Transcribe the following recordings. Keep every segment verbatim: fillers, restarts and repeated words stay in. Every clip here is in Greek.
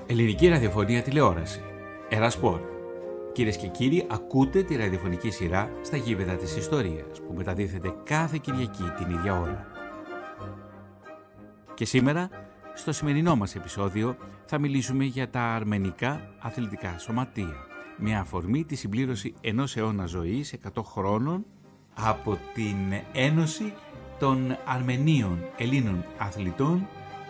Ελληνική ραδιοφωνία τηλεόραση. Ερασπόρ. Κυρίες και κύριοι, ακούτε τη ραδιοφωνική σειρά στα γήπεδα της ιστορίας που μεταδίδεται κάθε Κυριακή την ίδια ώρα. Και σήμερα, στο σημερινό μας επεισόδιο, θα μιλήσουμε για τα αρμενικά αθλητικά σωματεία. Με αφορμή τη συμπλήρωση ενός αιώνα ζωής, εκατό χρόνων, από την Ένωση των Αρμενίων Ελλήνων Αθλητών.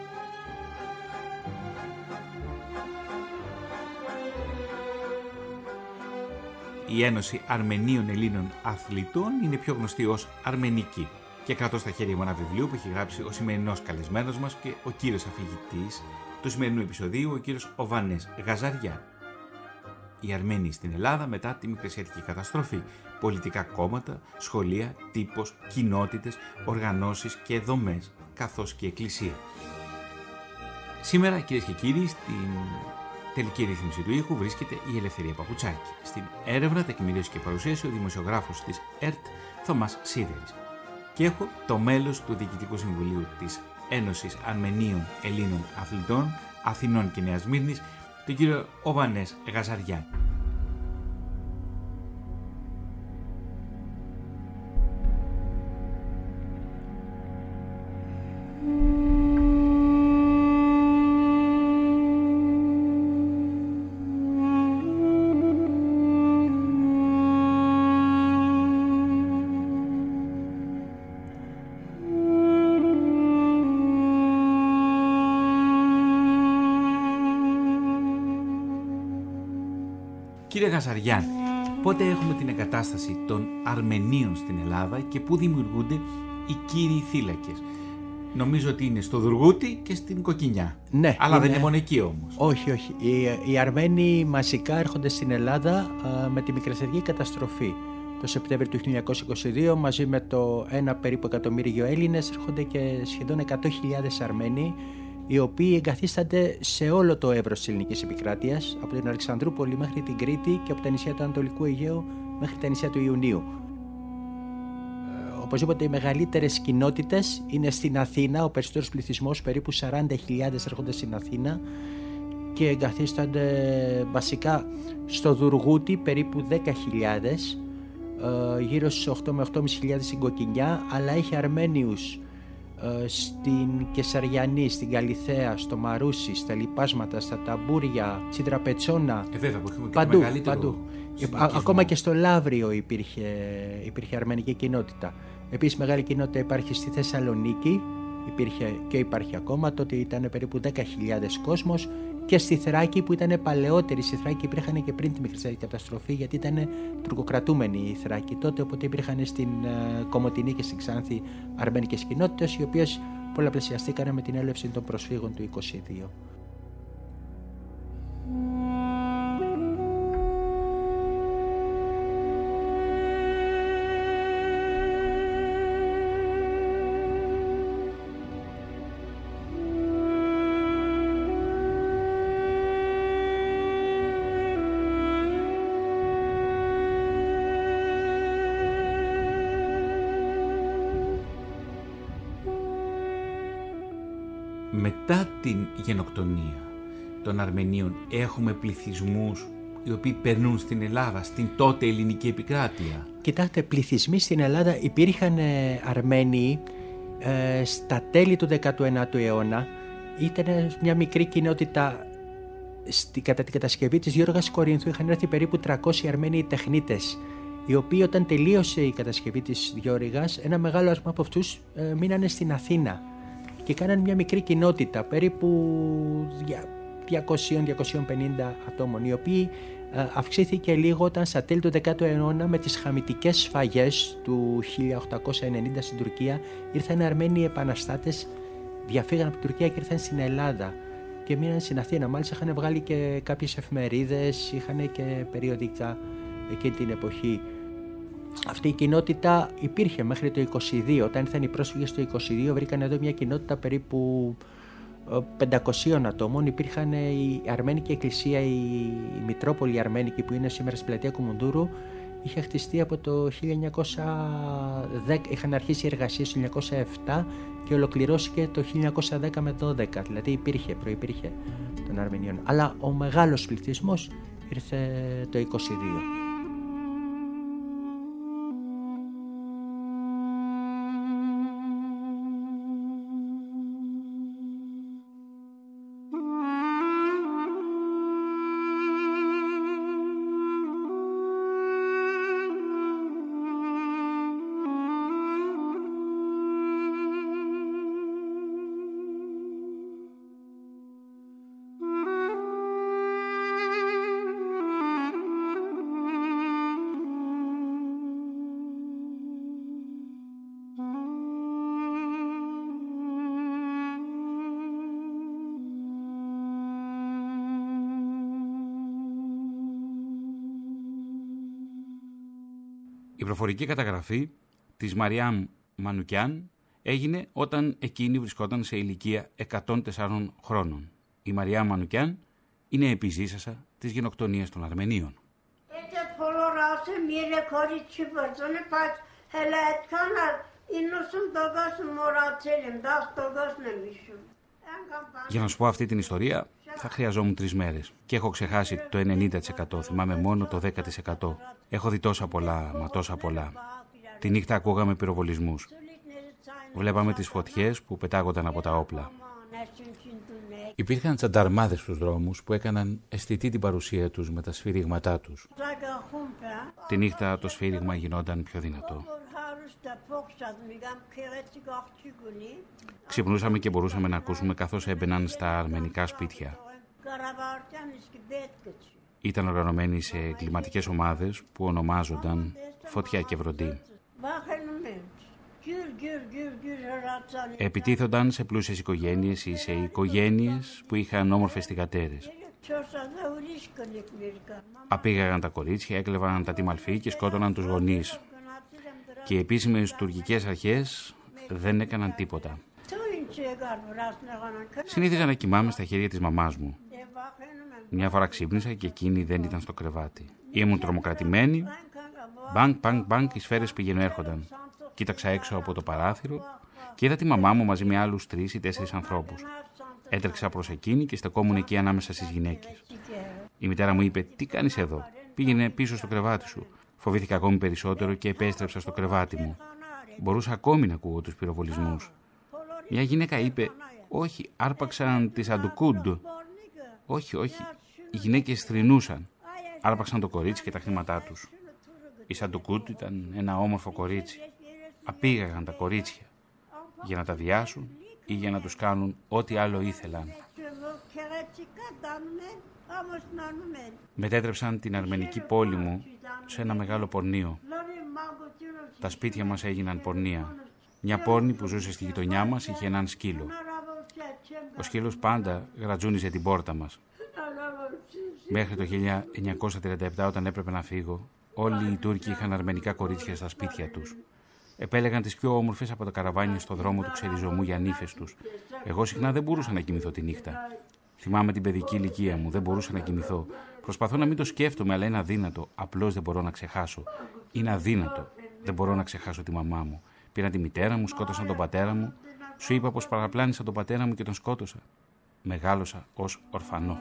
Η Ένωση Αρμενίων Ελλήνων Αθλητών είναι πιο γνωστή ως Αρμενική και κρατώ στα χέρια μου ένα βιβλίο που έχει γράψει ο σημερινός καλεσμένος μας και ο κύριος αφηγητής του σημερινού επεισοδίου, ο κύριος Οβανές Γαζαριά. Οι Αρμένοι στην Ελλάδα μετά τη Μικρασιατική καταστροφή. Πολιτικά κόμματα, σχολεία, τύπος, κοινότητες, οργανώσεις και δομές, καθώς και εκκλησία. Σήμερα, κυρίες και κύριοι, στην τελική ρύθμιση του ήχου βρίσκεται η Ελευθερία Παπουτσάκη. Στην έρευνα, τεκμηρίωση και παρουσίαση ο δημοσιογράφος της ΕΡΤ Θωμάς Σίδερης. Και έχω το μέλος του Διοικητικού Συμβουλίου της Ένωσης Αρμενίων Ελλήνων Αθλητών Αθηνών και Νέας Μύρνης, τον κύριο Οβανές Γαζαριά. Κύριε Γαζαριά, πότε έχουμε την εγκατάσταση των Αρμενίων στην Ελλάδα και πού δημιουργούνται οι κύριοι θύλακες? Νομίζω ότι είναι στο Δουργούτι και στην Κοκκινιά. Ναι. Αλλά είναι... δεν είναι μόνο εκεί όμως. Όχι, όχι. Οι, οι Αρμένοι μαζικά έρχονται στην Ελλάδα α, με τη Μικρασιατική καταστροφή. Το Σεπτέμβριο του χίλια εννιακόσια είκοσι δύο μαζί με το ένα περίπου εκατομμύριο Έλληνες έρχονται και σχεδόν εκατό χιλιάδες Αρμένοι, οι οποίοι εγκαθίστανται σε όλο το εύρος της ελληνικής επικράτειας, από την Αλεξανδρούπολη μέχρι την Κρήτη και από τα νησιά του Ανατολικού Αιγαίου μέχρι τα νησιά του Ιουνίου. Ε, οπωσδήποτε οι μεγαλύτερες κοινότητες είναι στην Αθήνα, ο περισσότερος πληθυσμός, περίπου σαράντα χιλιάδες έρχονται στην Αθήνα και εγκαθίστανται βασικά στο Δουργούτι, περίπου δέκα χιλιάδες, ε, γύρω στους οκτώ με οκτώ χιλιάδες πεντακόσιους στην Κοκκινιά, αλλά έχει Αρμένιους στην Κεσαριανή, στην Καλιθέα, στο Μαρούσι, στα Λιπάσματα, στα Ταμπούρια, στην Τραπετσόνα, ε, βέβαια, που παντού, παντού. Ακόμα και στο Λαύριο υπήρχε, υπήρχε αρμενική κοινότητα. Επίσης μεγάλη κοινότητα υπάρχει στη Θεσσαλονίκη, υπήρχε και υπάρχει ακόμα, τότε ήταν περίπου δέκα χιλιάδες κόσμος, και στη Θράκη που ήταν παλαιότερη. Στη Θράκη υπήρχαν και πριν τη Μικρασιατική καταστροφή, γιατί ήταν τουρκοκρατούμενοι οι Θράκοι τότε, οπότε υπήρχαν στην uh, Κομοτηνή και στην Ξάνθη αρμένικες κοινότητες, οι οποίες πολλαπλασιαστήκαν με την έλευση των προσφύγων του είκοσι δύο. Μετά την γενοκτονία των Αρμενίων έχουμε πληθυσμούς οι οποίοι περνούν στην Ελλάδα, στην τότε ελληνική επικράτεια. Κοιτάξτε, πληθυσμοί στην Ελλάδα υπήρχαν ε, Αρμένοι ε, στα τέλη του δεκαενάτου αιώνα. Ήταν μια μικρή κοινότητα. Στη, κατά την κατασκευή της Γιώργας Κορίνθου είχαν έρθει περίπου τριακόσιοι Αρμένοι τεχνίτες, οι οποίοι όταν τελείωσε η κατασκευή της Γιώργας, ένα μεγάλο αριθμό από αυτούς ε, μείνανε στην Αθήνα και κάναν μια μικρή κοινότητα, περίπου διακόσια με διακόσια πενήντα ατόμων, οι οποίοι ε, αυξήθηκε λίγο όταν στα τέλη του δέκατου αιώνα με τις χαμιτικές σφαγές του χίλια οκτακόσια ενενήντα στην Τουρκία ήρθαν Αρμένοι επαναστάτες, διαφύγαν από την Τουρκία και ήρθαν στην Ελλάδα και μείναν στην Αθήνα. Μάλιστα είχαν βγάλει και κάποιες εφημερίδες, είχαν και περιοδικά εκείνη την εποχή. Αυτή η κοινότητα υπήρχε μέχρι το είκοσι δύο. Όταν ήρθαν οι πρόσφυγες το είκοσι δύο, βρήκαν εδώ μια κοινότητα περίπου πεντακοσίων ατόμων. Υπήρχαν η Αρμένικη Εκκλησία, η Μητρόπολη Αρμένικη που είναι σήμερα στην πλατεία Κουμουντούρου. Είχε χτιστεί από το χίλια εννιακόσια δέκα, είχαν αρχίσει οι εργασίες το χίλια εννιακόσια επτά και ολοκληρώθηκε το χίλια εννιακόσια δέκα με δώδεκα. Δηλαδή υπήρχε, προϋπήρχε των Αρμενίων. Αλλά ο μεγάλος πληθυσμός ήρθε το είκοσι δύο. Η προφορική καταγραφή της Μαριάμ Μανουκιάν έγινε όταν εκείνη βρισκόταν σε ηλικία εκατόν τεσσάρων χρόνων. Η Μαριάμ Μανουκιάν είναι επιζήσασα της γενοκτονίας των Αρμενίων. Για να σου πω αυτή την ιστορία θα χρειαζόμουν τρεις μέρες και έχω ξεχάσει το ενενήντα τοις εκατό, θυμάμαι μόνο το δέκα τοις εκατό. Έχω δει τόσα πολλά, μα τόσα πολλά. Τη νύχτα ακούγαμε πυροβολισμούς. Βλέπαμε τις φωτιές που πετάγονταν από τα όπλα. Υπήρχαν τσανταρμάδες στους δρόμους που έκαναν αισθητή την παρουσία τους με τα σφύριγματά τους. Τη νύχτα το σφύριγμα γινόταν πιο δυνατό. Ξυπνούσαμε και μπορούσαμε να ακούσουμε καθώς έμπαιναν στα αρμενικά σπίτια. Ήταν οργανωμένοι σε κλιματικές ομάδες που ονομάζονταν Φωτιά και Βροντί. Επιτίθονταν σε πλούσιες οικογένειες ή σε οικογένειες που είχαν όμορφες θυγατέρες. Απήγαγαν τα κορίτσια, έκλεβαν τα τιμαλφή και σκότωναν τους γονείς. Και οι επίσημες τουρκικές αρχές δεν έκαναν τίποτα. Συνήθιζα να κοιμάμαι στα χέρια της μαμάς μου. Μια φορά ξύπνησα και εκείνη δεν ήταν στο κρεβάτι. Ήμουν τρομοκρατημένη. Μπανκ, μπανκ, μπανκ, οι σφαίρες πηγαίνουν έρχονταν. Κοίταξα έξω από το παράθυρο και είδα τη μαμά μου μαζί με άλλους τρεις ή τέσσερις ανθρώπους. Έτρεξα προς εκείνη και στεκόμουν εκεί ανάμεσα στις γυναίκες. Η μητέρα μου είπε: «Τι κάνεις εδώ?» «Πήγαινε πίσω στο κρεβάτι σου». Φοβήθηκα ακόμη περισσότερο και επέστρεψα στο κρεβάτι μου. Μπορούσα ακόμη να ακούω τους πυροβολισμούς. Μια γυναίκα είπε: «Όχι, άρπαξαν τις Αντουκούντ». «Όχι, όχι». Οι γυναίκες θρηνούσαν. Άρπαξαν το κορίτσι και τα χρήματά τους. Η Σαντουκούντ ήταν ένα όμορφο κορίτσι. Απήγαγαν τα κορίτσια για να τα βιάσουν ή για να τους κάνουν ό,τι άλλο ήθελαν. Μετέτρεψαν την αρμενική πόλη μου σε ένα μεγάλο πορνείο. Τα σπίτια μας έγιναν πορνεία. Μια πόρνη που ζούσε στη γειτονιά μας είχε έναν σκύλο. Ο σκύλος πάντα γρατζούνιζε την πόρτα μας. Μέχρι το χίλια εννιακόσια τριάντα επτά, όταν έπρεπε να φύγω, όλοι οι Τούρκοι είχαν αρμενικά κορίτσια στα σπίτια τους. Επέλεγαν τις πιο όμορφες από τα καραβάνια στο δρόμο του ξεριζωμού για νύφες τους. Εγώ συχνά δεν μπορούσα να κοιμηθώ τη νύχτα. Θυμάμαι την παιδική ηλικία μου, δεν μπορούσα να κοιμηθώ. Προσπαθώ να μην το σκέφτομαι, αλλά είναι αδύνατο. Απλώς δεν μπορώ να ξεχάσω. Είναι αδύνατο. Δεν μπορώ να ξεχάσω τη μαμά μου. Πήραν τη μητέρα μου, σκότωσαν τον πατέρα μου. Σου είπα πως παραπλάνησα τον πατέρα μου και τον σκότωσα. Μεγάλωσα ως ορφανό.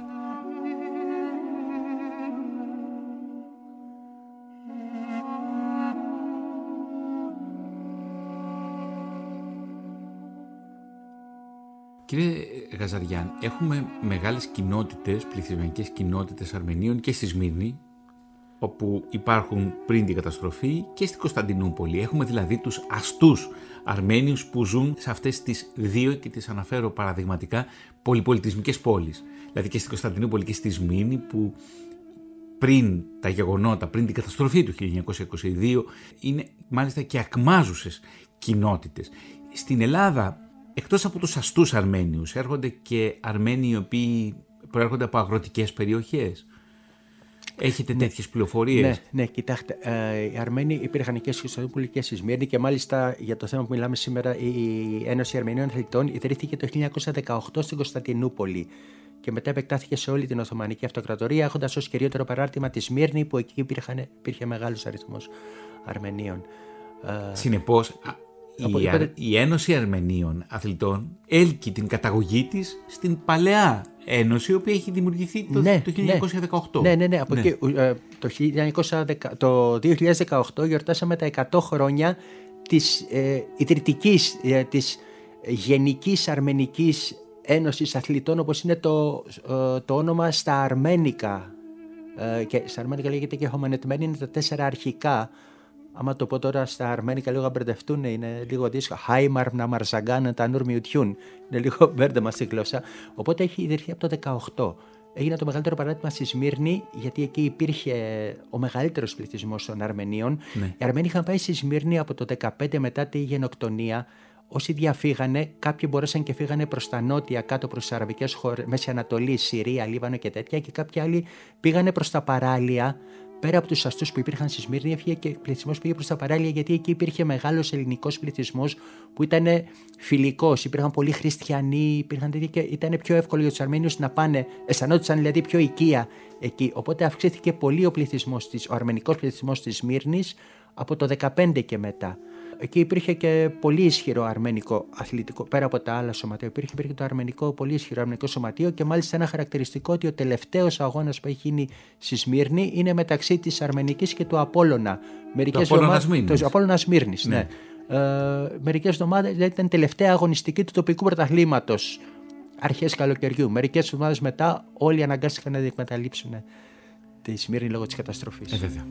Κύριε Γαζαριάν, έχουμε μεγάλες κοινότητες, πληθυσμιακές κοινότητες Αρμενίων και στη Σμύρνη, όπου υπάρχουν πριν την καταστροφή, και στην Κωνσταντινούπολη. Έχουμε δηλαδή τους αστούς Αρμένιους που ζουν σε αυτές τις δύο, και τις αναφέρω παραδειγματικά, πολυπολιτισμικές πόλεις. Δηλαδή και στην Κωνσταντινούπολη και στη Σμύρνη, που πριν τα γεγονότα, πριν την καταστροφή του χίλια εννιακόσια είκοσι δύο, είναι μάλιστα και ακμάζουσες κοινότητες. Στην Ελλάδα, εκτός από τους αστούς Αρμένιους, έρχονται και Αρμένοι οι οποίοι προέρχονται από αγροτικές περιοχές. Έχετε ναι. τέτοιες πληροφορίες? Ναι, ναι, κοιτάξτε. Ε, οι Αρμένοι υπήρχαν και στη Κωνσταντινούπολη και στη Σμύρνη, και μάλιστα για το θέμα που μιλάμε σήμερα, η Ένωση Αρμενίων Αθλητών ιδρύθηκε το χίλια εννιακόσια δεκαοκτώ στην Κωνσταντινούπολη και μετά επεκτάθηκε σε όλη την Οθωμανική Αυτοκρατορία, έχοντας ως κυριότερο παράρτημα τη Σμύρνη, που εκεί υπήρχαν, υπήρχε μεγάλος αριθμός Αρμενίων. Συνεπώς, Η, Αρ... η Ένωση Αρμενίων Αθλητών έλκει την καταγωγή της στην παλαιά ένωση, η οποία έχει δημιουργηθεί το, ναι, το χίλια εννιακόσια δεκαοκτώ. Ναι, ναι, ναι. Από ναι. Εκεί, το, χίλια εννιακόσια δέκα, το δύο χιλιάδες δεκαοκτώ γιορτάσαμε τα εκατό χρόνια της ε, ιδρυτικής, ε, της Γενικής Αρμενικής Ένωσης Αθλητών, όπως είναι το, ε, το όνομα στα αρμένικα. Ε, και στα αρμένικα λέγεται και χωμανετμένη, είναι τα τέσσερα αρχικά. Άμα το πω τώρα στα αρμένικα λίγο μπερδευτούν, είναι λίγο δύσκολο. Χάιμαρ να μαρζαγκάν τα νούρ μιουτιούν. Είναι λίγο μπέρδεμα στη γλώσσα. Οπότε έχει ιδρυθεί από το δεκαοκτώ. Έγινε το μεγαλύτερο παράδειγμα στη Σμύρνη, γιατί εκεί υπήρχε ο μεγαλύτερος πληθυσμός των Αρμενίων. Ναι. Οι Αρμένοι είχαν πάει στη Σμύρνη από το δεκαπέντε μετά τη γενοκτονία. Όσοι διαφύγανε, κάποιοι μπορέσαν και φύγανε προς τα νότια, κάτω προς τις αραβικές χώρες, Μέση Ανατολή, Συρία, Λίβανο και τέτοια, και κάποιοι άλλοι πήγανε προς τα παράλια. Πέρα από τους αστούς που υπήρχαν στη Σμύρνη, έφυγε και πληθυσμός πήγε προς τα παράλια, γιατί εκεί υπήρχε μεγάλος ελληνικός πληθυσμός που ήταν φιλικός. Υπήρχαν πολλοί χριστιανοί, υπήρχαν τέτοια, και ήταν πιο εύκολο για τους Αρμένιους να πάνε, αισθανόντουσαν δηλαδή πιο οικία εκεί. Οπότε αυξήθηκε πολύ ο πληθυσμός, ο αρμενικός πληθυσμός της Σμύρνης από το δεκαπέντε και μετά. Εκεί υπήρχε και πολύ ισχυρό αρμενικό αθλητικό, πέρα από τα άλλα σωματεία. Υπήρχε, υπήρχε το αρμενικό, πολύ ισχυρό αρμενικό σωματείο, και μάλιστα ένα χαρακτηριστικό ότι ο τελευταίος αγώνας που έχει γίνει στη Σμύρνη είναι μεταξύ της Αρμενικής και του Απόλλωνα. Το Απόλλωνα Σμύρνης. Το Απόλλωνα Σμύρνης, ναι. ναι. Ε, μερικές εβδομάδες, δηλαδή ήταν τελευταία αγωνιστική του τοπικού πρωταθλήματος, αρχές καλοκαιριού. Μερικές εβδομάδες μετά, όλοι αναγκάστηκαν να διεκμεταλλεύσουν τη Σμύρνη λόγω της καταστροφής. Ε, βέβαια.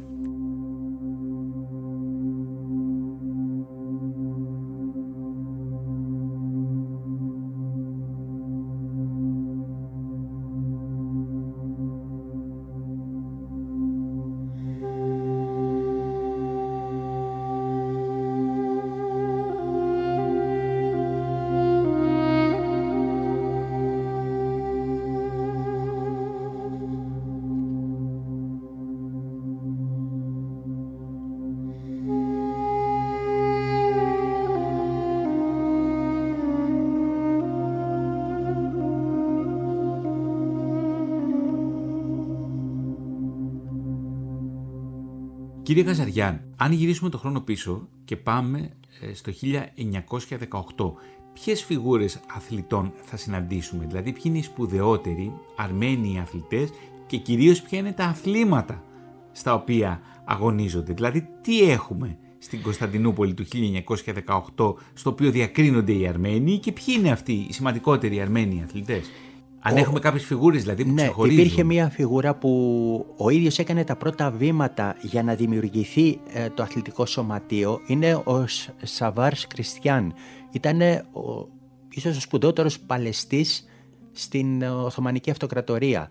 Κύριε Γαζαριάν, αν γυρίσουμε το χρόνο πίσω και πάμε στο χίλια εννιακόσια δεκαοκτώ, ποιες φιγούρες αθλητών θα συναντήσουμε, δηλαδή ποιοι είναι οι σπουδαιότεροι Αρμένοι αθλητές και κυρίως ποια είναι τα αθλήματα στα οποία αγωνίζονται, δηλαδή τι έχουμε στην Κωνσταντινούπολη του χίλια εννιακόσια δεκαοκτώ στο οποίο διακρίνονται οι Αρμένοι και ποιοι είναι αυτοί οι σημαντικότεροι Αρμένοι αθλητές. Αν ο... έχουμε κάποιες φιγούρες δηλαδή που ναι, ξεχωρίζουν. Υπήρχε μια φιγούρα που ο ίδιος έκανε τα πρώτα βήματα για να δημιουργηθεί ε, το αθλητικό σωματείο. Είναι ο Σαβάρς Κριστιάν. Ήταν ο, ίσως ο σπουδαιότερος παλαιστής στην Οθωμανική Αυτοκρατορία,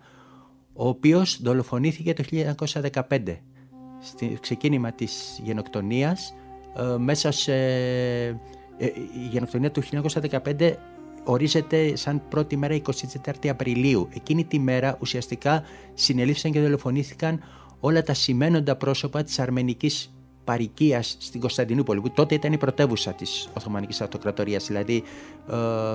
ο οποίος δολοφονήθηκε το χίλια εννιακόσια δεκαπέντε στο ξεκίνημα της γενοκτονίας. Ε, μέσα σε, ε, η γενοκτονία του χίλια εννιακόσια δεκαπέντε ορίζεται σαν πρώτη μέρα εικοστή τέταρτη Απριλίου. Εκείνη τη μέρα ουσιαστικά συνελήφθησαν και δολοφονήθηκαν όλα τα σημαίνοντα πρόσωπα της αρμενικής παροικίας στην Κωνσταντινούπολη, που τότε ήταν η πρωτεύουσα της Οθωμανικής Αυτοκρατορίας, δηλαδή ε,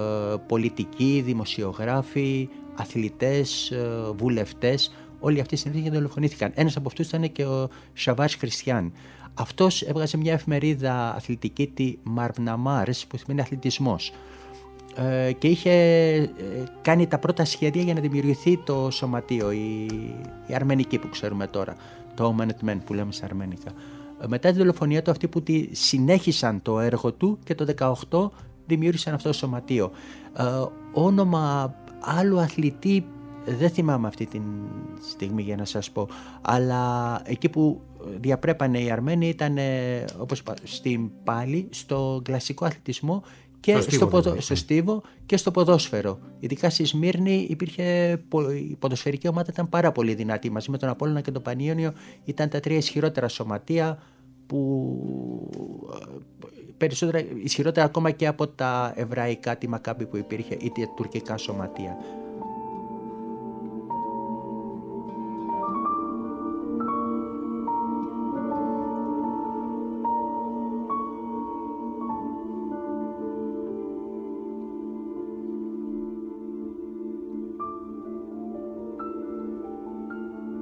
πολιτικοί, δημοσιογράφοι, αθλητές, ε, βουλευτές, όλοι αυτοί συνελήφθηκαν και δολοφονήθηκαν. Ένας από αυτούς ήταν και ο Σαβάρς Κριστιάν. Αυτός έβγαζε μια εφημερίδα αθλητική, τη Μαρναμάρς, που σημαίνει αθλητισμός, και είχε κάνει τα πρώτα σχέδια για να δημιουργηθεί το σωματείο, η, η αρμενική που ξέρουμε τώρα, το Management που λέμε στα αρμενικά. Μετά τη δολοφονία του, αυτοί που τη συνέχισαν το έργο του και το δεκαοκτώ δημιούργησαν αυτό το σωματείο. Ε, όνομα άλλου αθλητή δεν θυμάμαι αυτή τη στιγμή για να σας πω, αλλά εκεί που διαπρέπανε οι Αρμένοι ήταν, όπως είπα, στην πάλη, στο κλασικό αθλητισμό και στο, στο, ποδο, στο στίβο και στο ποδόσφαιρο. Ειδικά στη Σμύρνη υπήρχε, η ποδοσφαιρική ομάδα ήταν πάρα πολύ δυνατή. Μαζί με τον Απόλλωνα και τον Πανιόνιο ήταν τα τρία ισχυρότερα σωματεία, που περισσότερα ισχυρότερα ακόμα και από τα εβραϊκά, τη Μακάμπη που υπήρχε, ή τα τουρκικά σωματεία.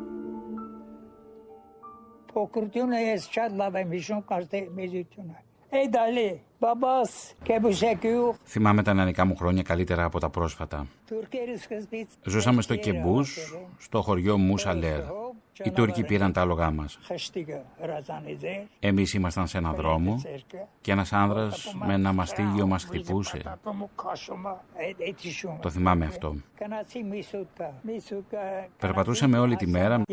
Փոքրությունը ես շատ լավ եմ հիշում, կարծե մեծությունը։ Θυμάμαι τα νεανικά μου χρόνια καλύτερα από τα πρόσφατα. Ζούσαμε στο Κεμπούς, στο χωριό Μουσαλέρ. Οι Τούρκοι πήραν τα άλογά μας. Εμείς ήμασταν σε έναν δρόμο και ένας άνδρας με ένα μαστίγιο μας χτυπούσε. Το θυμάμαι αυτό. Περπατούσαμε όλη τη μέρα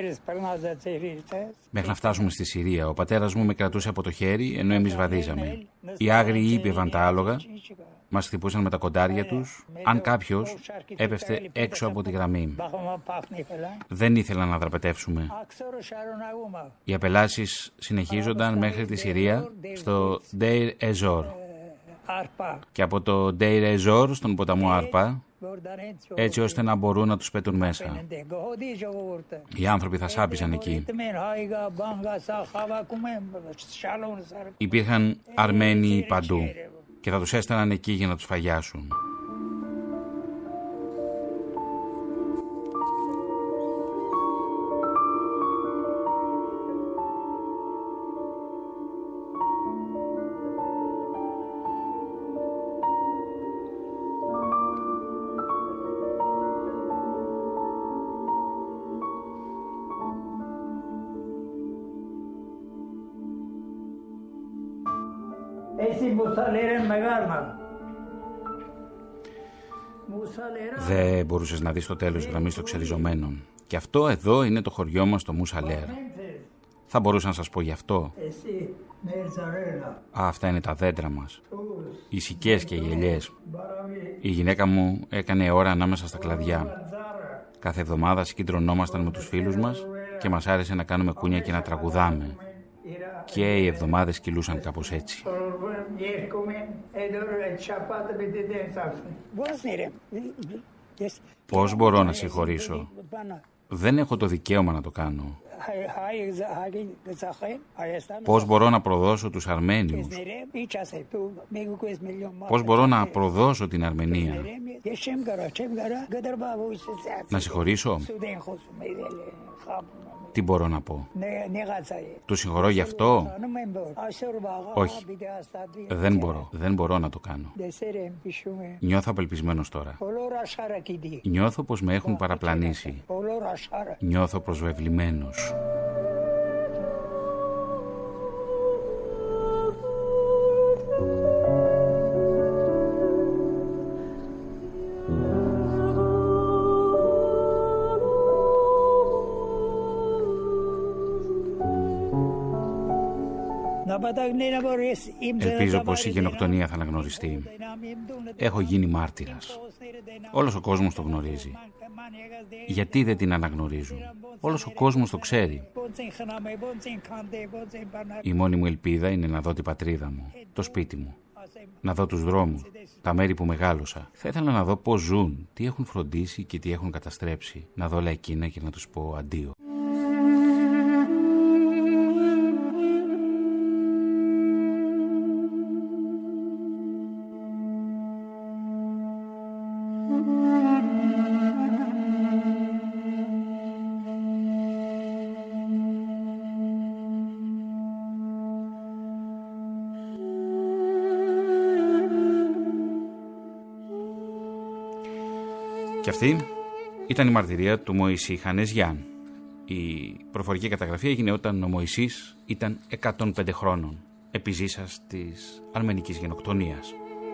μέχρι να φτάσουμε στη Συρία. Ο πατέρας μου με κρατούσε από το χέρι ενώ εμείς βαδίζαμε. Οι άγριοι ήπιευαν τα άλογα, μας χτυπούσαν με τα κοντάρια τους, αν κάποιος έπεφτε έξω από τη γραμμή. Δεν ήθελα να δραπετεύσουμε. Οι απελάσεις συνεχίζονταν μέχρι τη Συρία, στο Deir Ezzor. Και από το Deir Ezzor στον ποταμό Άρπα, έτσι ώστε να μπορούν να τους πέτουν μέσα. Οι άνθρωποι θα σάπιζαν εκεί. Υπήρχαν Αρμένοι παντού και θα τους έστελναν εκεί για να τους φαγιάσουν. Δεν μπορούσες να δεις το τέλος γραμμής των ξεριζωμένων. Και αυτό εδώ είναι το χωριό μας, το Μουσαλέρ. Θα μπορούσα να σας πω γι' αυτό. Α, αυτά είναι τα δέντρα μας. Οι σικές και οι ελιές. Η γυναίκα μου έκανε ώρα ανάμεσα στα κλαδιά. Κάθε εβδομάδα συγκεντρωνόμασταν με τους φίλους μας και μας άρεσε να κάνουμε κούνια και να τραγουδάμε. Και οι εβδομάδες κυλούσαν κάπως έτσι. Πώς μπορώ να συγχωρήσω? Δεν έχω το δικαίωμα να το κάνω. Πώς μπορώ να προδώσω τους Αρμένιους? Πώς μπορώ να προδώσω την Αρμενία? Να συγχωρήσω? Τι μπορώ να πω? Του συγχωρώ γι' αυτό? Όχι. Δεν μπορώ. Δεν μπορώ να το κάνω. Νιώθω απελπισμένος τώρα. Νιώθω πως με έχουν παραπλανήσει. Νιώθω προσβεβλημένος. Ελπίζω πως η γενοκτονία θα αναγνωριστεί. Έχω γίνει μάρτυρας. Όλος ο κόσμος το γνωρίζει. Γιατί δεν την αναγνωρίζουν? Όλος ο κόσμος το ξέρει. Η μόνη μου ελπίδα είναι να δω την πατρίδα μου, το σπίτι μου. Να δω τους δρόμους, τα μέρη που μεγάλωσα. Θα ήθελα να δω πώς ζουν, τι έχουν φροντίσει και τι έχουν καταστρέψει. Να δω όλα εκείνα και να τους πω αντίο. Και αυτή ήταν η μαρτυρία του Μωυσή Χανεζιάν. Η προφορική καταγραφή έγινε όταν ο Μωυσής ήταν εκατόν πέντε χρόνων, επιζήσας της αρμενικής γενοκτονίας.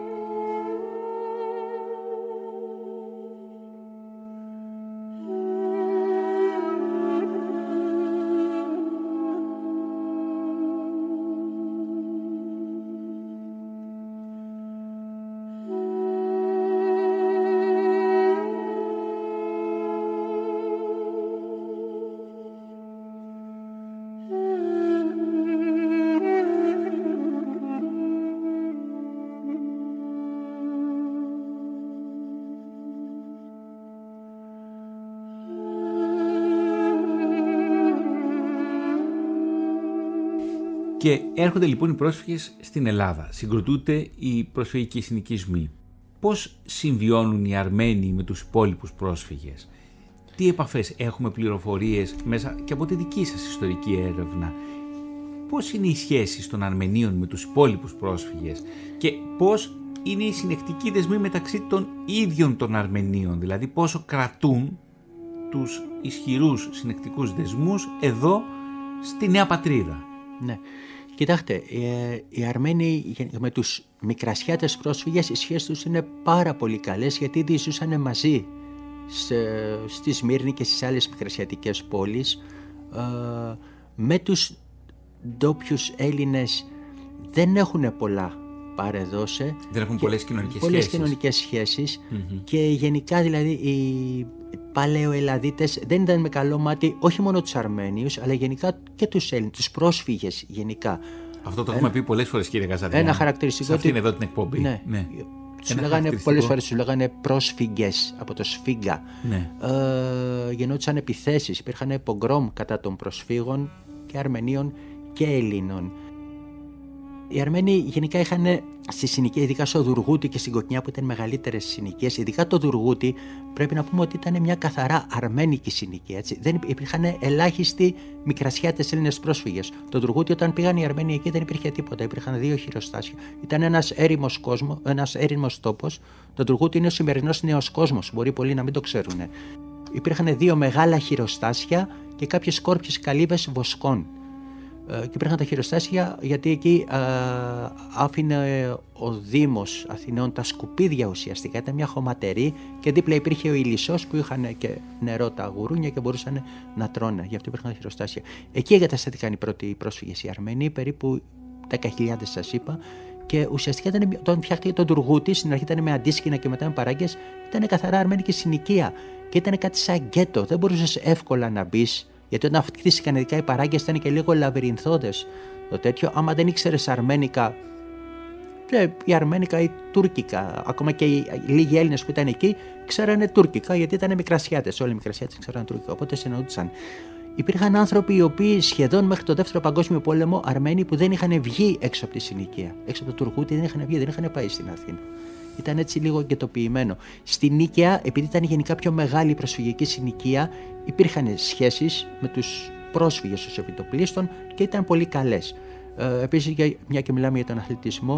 Και έρχονται λοιπόν οι πρόσφυγες στην Ελλάδα. Συγκροτούνται οι προσφυγικοί συνοικισμοί. Πώς συμβιώνουν οι Αρμένοι με τους υπόλοιπους πρόσφυγες? Τι επαφές έχουμε, πληροφορίες μέσα και από τη δική σας ιστορική έρευνα? πώς είναι οι σχέσεις των Αρμενίων με τους υπόλοιπους πρόσφυγες και πώς είναι οι συνεκτικοί δεσμοί μεταξύ των ίδιων των Αρμενίων, δηλαδή πόσο κρατούν τους ισχυρούς συνεκτικούς δεσμούς εδώ στη νέα πατρίδα. Ναι. Κοιτάξτε, οι Αρμένοι με τους μικρασιάτες πρόσφυγες, οι σχέσεις τους είναι πάρα πολύ καλές, γιατί ήδη ζούσαν μαζί στη Σμύρνη και στις άλλες μικρασιατικές πόλεις. Με τους ντόπιους Έλληνες δεν έχουν πολλά παρεδώσει. Δεν έχουν πολλές κοινωνικές πολλές σχέσεις. κοινωνικές σχέσεις mm-hmm. Και γενικά δηλαδή οι παλαιοελλαδίτες δεν ήταν με καλό μάτι όχι μόνο τους Αρμένιους, αλλά γενικά και τους Έλληνες, τους πρόσφυγες γενικά. Αυτό το έχουμε πει πολλές φορές, κύριε Καζαριάννη. Ένα χαρακτηριστικό. Σε αυτήν εδώ την εκπομπή. Ναι. ναι. Τους λέγανε, πολλές φορές τους λέγανε πρόσφυγες από το σφίγγα. Ναι. Ε, γεννόντουσαν επιθέσεις, υπήρχαν πογκρόμ κατά των προσφύγων και Αρμενίων και Ελλήνων. Οι Αρμένοι γενικά είχαν στη συνοικία, ειδικά στο Δουργούτι και στην Κοκκινιά που ήταν μεγαλύτερες συνοικίες, ειδικά το Δουργούτι, πρέπει να πούμε ότι ήταν μια καθαρά αρμένικη συνοικία. Έτσι. Δεν υπήρχαν ελάχιστοι μικρασιάτες Έλληνες πρόσφυγες. Το Δουργούτι, όταν πήγαν οι Αρμένοι εκεί, δεν υπήρχε τίποτα. Υπήρχαν δύο χειροστάσια. Ήταν ένας έρημος κόσμος, ένας έρημος τόπος. Το Δουργούτι είναι ο σημερινός νέος κόσμος. Μπορεί πολλοί να μην το ξέρουν. Υπήρχαν δύο μεγάλα χειροστάσια και κάποιες σκόρπιες καλύβες βοσκών. Και υπήρχαν τα χειροστάσια γιατί εκεί α, άφηνε ο Δήμος Αθηνών τα σκουπίδια ουσιαστικά. Ήταν μια χωματερή και δίπλα υπήρχε ο Ηλισσός που είχαν και νερό τα γουρούνια και μπορούσαν να τρώνε. Γι' αυτό υπήρχαν τα χειροστάσια. Εκεί εγκαταστάθηκαν οι πρώτοι πρόσφυγες οι Αρμένοι, περίπου δέκα χιλιάδες σας είπα. Και ουσιαστικά ήταν, όταν φτιάχτηκε το Τουργούτι, στην αρχή ήταν με αντίσκηνα και μετά με παράγκες, ήταν καθαρά αρμένικη συνοικία. Και ήταν κάτι σαν γκέτο. Δεν μπορούσες εύκολα να μπει. Γιατί όταν χτίστηκαν ειδικά οι παράγκες ήταν και λίγο λαβυρινθώδες το τέτοιο. Άμα δεν ήξερες αρμένικα, ή αρμένικα ή τουρκικά, ακόμα και οι λίγοι Έλληνες που ήταν εκεί ξέρανε τουρκικά, γιατί ήταν μικρασιάτες. Όλοι οι μικρασιάτες ξέρανε τουρκικά, οπότε συναντούσαν. Υπήρχαν άνθρωποι οι οποίοι σχεδόν μέχρι το Δεύτερο Παγκόσμιο Πόλεμο, Αρμένοι που δεν είχαν βγει έξω από τη συνοικία. Έξω από το Τουργούτι δεν είχαν βγει, δεν είχαν πάει στην Αθήνα. Ήταν έτσι λίγο γκετοποιημένο. Στη Νίκαια, επειδή ήταν γενικά πιο μεγάλη η προσφυγική συνοικία, υπήρχαν σχέσεις με τους πρόσφυγες ως επιτοπλίστων και ήταν πολύ καλές. Ε, επίσης, μια και μιλάμε για τον αθλητισμό,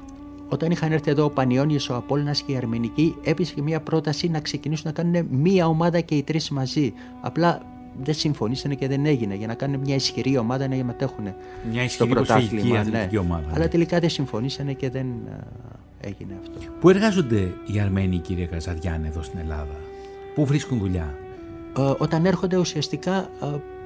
όταν είχαν έρθει εδώ ο Πανιώνιος, ο Απόλλωνας και οι Αρμενικοί, έπεισε και μια πρόταση να ξεκινήσουν να κάνουν μία ομάδα και οι τρεις μαζί. Απλά δεν συμφωνήσανε και δεν έγινε, για να κάνουν μια ισχυρή ομάδα να μετέχουν μια στο πρωτάθλημα. Ναι. Ομάδα, ναι. Αλλά τελικά δεν συμφωνήσανε και δεν έγινε αυτό. Πού εργάζονται οι Αρμένοι, κύριε Καζαριάννη, εδώ στην Ελλάδα? Πού βρίσκουν δουλειά? Ε, όταν έρχονται ουσιαστικά ε,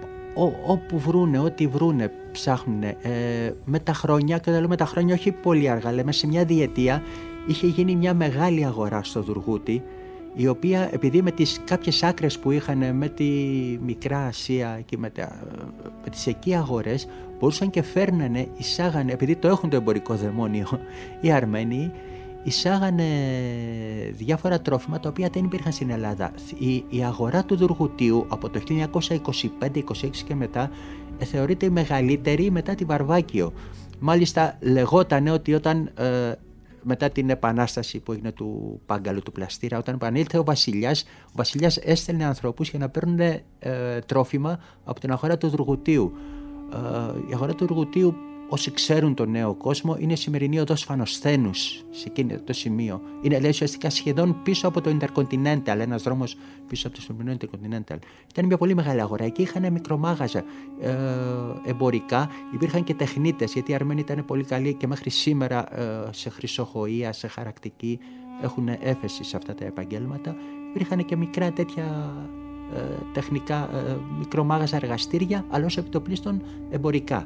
ό, όπου βρούνε, ό,τι βρούνε ψάχνουν. Ε, με τα χρόνια, και όταν λέω με τα χρόνια όχι πολύ αργά, λέμε σε μια διετία, είχε γίνει μια μεγάλη αγορά στο Δουργούτι, η οποία επειδή με τις κάποιες άκρες που είχαν με τη Μικρά Ασία και με, τα, με τις εκεί αγορές, μπορούσαν και φέρνανε, εισάγανε, επειδή το έχουν το εμπορικό δαιμόνιο οι Αρμένοι, εισάγανε διάφορα τρόφιμα τα οποία δεν υπήρχαν στην Ελλάδα. Η, η αγορά του Δουργουτίου από το χίλια εννιακόσια είκοσι πέντε είκοσι έξι και μετά ε, θεωρείται η μεγαλύτερη μετά τη Βαρβάκιο. Μάλιστα λεγότανε ότι όταν ε, μετά την επανάσταση που έγινε του Πάγκαλου του Πλαστήρα, όταν επανήλθε ο βασιλιάς, ο βασιλιάς έστελνε ανθρώπους για να παίρνουν ε, τρόφιμα από την αγορά του Δουργουτίου. Ε, η αγορά του Δουργουτίου, όσοι ξέρουν τον νέο κόσμο, είναι η σημερινή οδός Φανοσθένους, σε εκείνο το σημείο. Είναι, λέει, ουσιαστικά σχεδόν πίσω από το Intercontinental, ένας δρόμος πίσω από το σημερινό Intercontinental. Ήταν μια πολύ μεγάλη αγορά. Εκεί είχαν μικρομάγαζα ε, εμπορικά, υπήρχαν και τεχνίτες, γιατί οι Αρμένοι ήταν πολύ καλοί και μέχρι σήμερα ε, σε χρυσοχοΐα, σε χαρακτική, έχουν έφεση σε αυτά τα επαγγέλματα. Υπήρχαν και μικρά τέτοια ε, τεχνικά, ε, μικρομάγαζα εργαστήρια, αλλά ως επιτοπλίστων εμπορικά.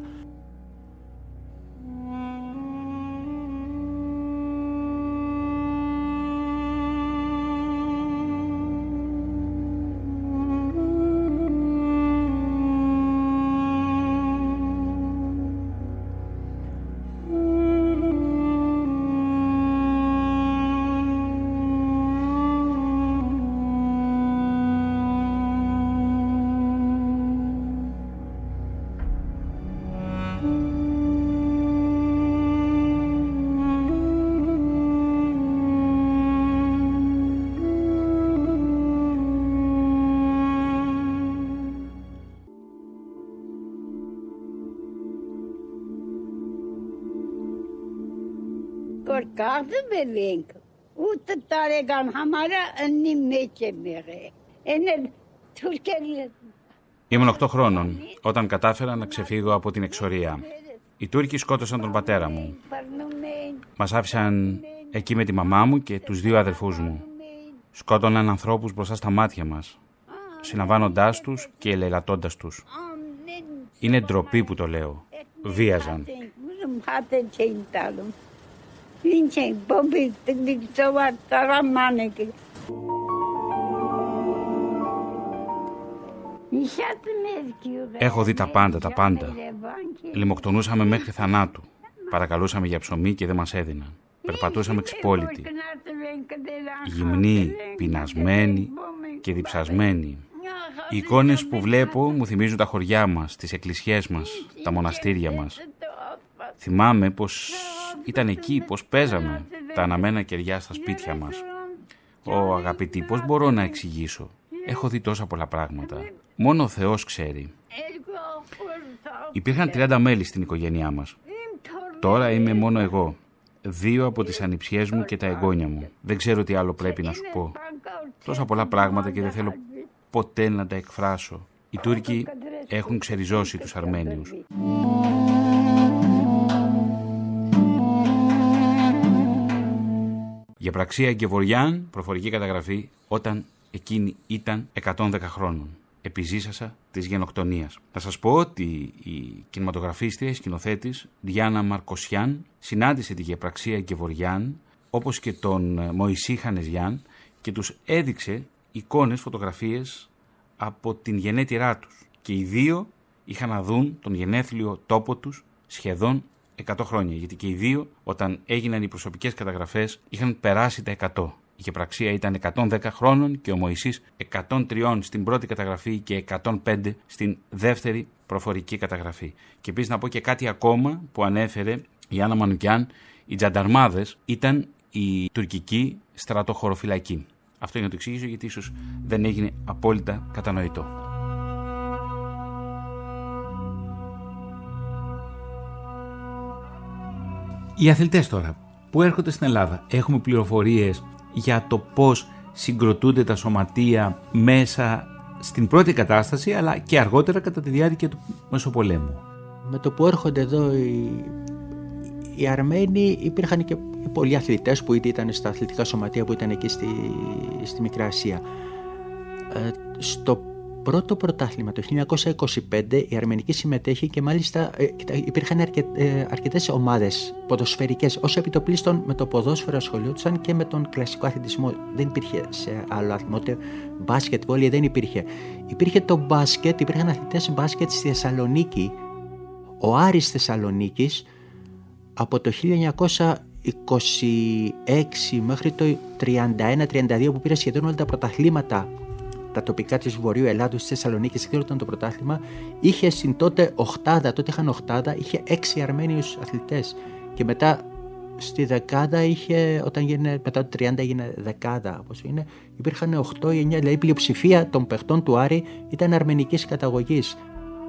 κάθε παιδί. Ούτε τα ρέγαν χαμάρα νιμέκε μερέ. Είναι Τουρκία. Ήμουν οκτώ χρόνων όταν κατάφερα να ξεφύγω από την εξορία. Οι Τούρκοι σκότωσαν τον πατέρα μου. Μας άφησαν εκεί με τη μαμά μου και τους δύο αδερφούς μου. Σκότωναν ανθρώπους μπροστά στα μάτια μας, συναμβάνοντάς τους και ελελατώντας τους. Είναι ντροπή που το λέω. Βίαζαν. Έχω δει τα πάντα, τα πάντα. Λιμοκτονούσαμε μέχρι θανάτου. Παρακαλούσαμε για ψωμί και δεν μας έδιναν. Περπατούσαμε ξυπόλυτοι. Γυμνοί, πεινασμένοι και διψασμένοι. Οι εικόνες που βλέπω μου θυμίζουν τα χωριά μας, τις εκκλησιές μας, τα μοναστήρια μας. Θυμάμαι πως ήταν εκεί, πως παίζαμε τα αναμένα κεριά στα σπίτια μας. Ω αγαπητοί, πώς μπορώ να εξηγήσω. Έχω δει τόσα πολλά πράγματα. Μόνο ο Θεός ξέρει. Υπήρχαν τριάντα μέλη στην οικογένειά μας. Τώρα είμαι μόνο εγώ. Δύο από τις ανιψιές μου και τα εγγόνια μου. Δεν ξέρω τι άλλο πρέπει να σου πω. Τόσα πολλά πράγματα και δεν θέλω ποτέ να τα εκφράσω. Οι Τούρκοι έχουν ξεριζώσει τους Αρμένιους. Για πραξία Γκεβοριάν, προφορική καταγραφή, όταν εκείνη ήταν εκατόν δέκα χρόνων. Επιζήσασα της γενοκτονίας. Θα σας πω ότι η κινηματογραφίστρια, η σκηνοθέτης Διάννα Μαρκοσιάν συνάντησε τη γεπραξία Γκεβοριάν όπως και τον Μωυσή Χανεζιάν και τους έδειξε εικόνες, φωτογραφίες από την γενέτειρά τους. Και οι δύο είχαν να δουν τον γενέθλιο τόπο τους σχεδόν εκατό χρόνια. Γιατί και οι δύο, όταν έγιναν οι προσωπικές καταγραφές, είχαν περάσει τα εκατό. Η γεπραξία ήταν εκατόν δέκα χρόνων και ο Μωυσής εκατόν τρία στην πρώτη καταγραφή και εκατόν πέντε στην δεύτερη προφορική καταγραφή. Και επίσης να πω και κάτι ακόμα που ανέφερε η Άννα Μανουκιάν, οι τζανταρμάδες ήταν η τουρκική στρατοχωροφυλακή. Αυτό είναι να το εξηγήσω γιατί ίσως δεν έγινε απόλυτα κατανοητό. Οι αθλητές τώρα που έρχονται στην Ελλάδα, έχουμε πληροφορίες για το πώς συγκροτούνται τα σωματεία μέσα στην πρώτη κατάσταση αλλά και αργότερα κατά τη διάρκεια του Μεσοπολέμου. Με το που έρχονται εδώ οι, οι Αρμένοι, υπήρχαν και πολλοί αθλητές που είτε ήταν στα αθλητικά σωματεία που ήταν εκεί στη, στη Μικρά Ασία. Ε, στο πρώτο πρωτάθλημα το χίλια εννιακόσια είκοσι πέντε η Αρμενική συμμετέχει και μάλιστα ε, υπήρχαν αρκε, ε, αρκετές ομάδες ποδοσφαιρικές. Ως επιτοπλίστων με το ποδόσφαιρο ασχολιόντουσαν και με τον κλασικό αθλητισμό. Δεν υπήρχε σε άλλο άθλημα, ούτε μπάσκετ, βόλεϊ δεν υπήρχε. Υπήρχε το μπάσκετ, υπήρχαν αθλητές μπάσκετ στη Θεσσαλονίκη. Ο Άρης Θεσσαλονίκης από το χίλια εννιακόσια είκοσι έξι μέχρι το τριάντα ένα τριάντα δύο που πήρε σχεδόν όλα τα πρωταθλήματα τα τοπικά της Βορείου Ελλάδος, της Θεσσαλονίκης, εκεί ήταν το πρωτάθλημα, είχε στην τότε οχτάδα, τότε είχαν οχτάδα, είχε έξι Αρμένιους αθλητές και μετά στη δεκάδα είχε, όταν έγινε, μετά το τριάντα έγινε δεκάδα, όπως είναι, υπήρχαν οκτώ ή εννιά, δηλαδή η πλειοψηφία των παιχτών του Άρη ήταν αρμενικής καταγωγής.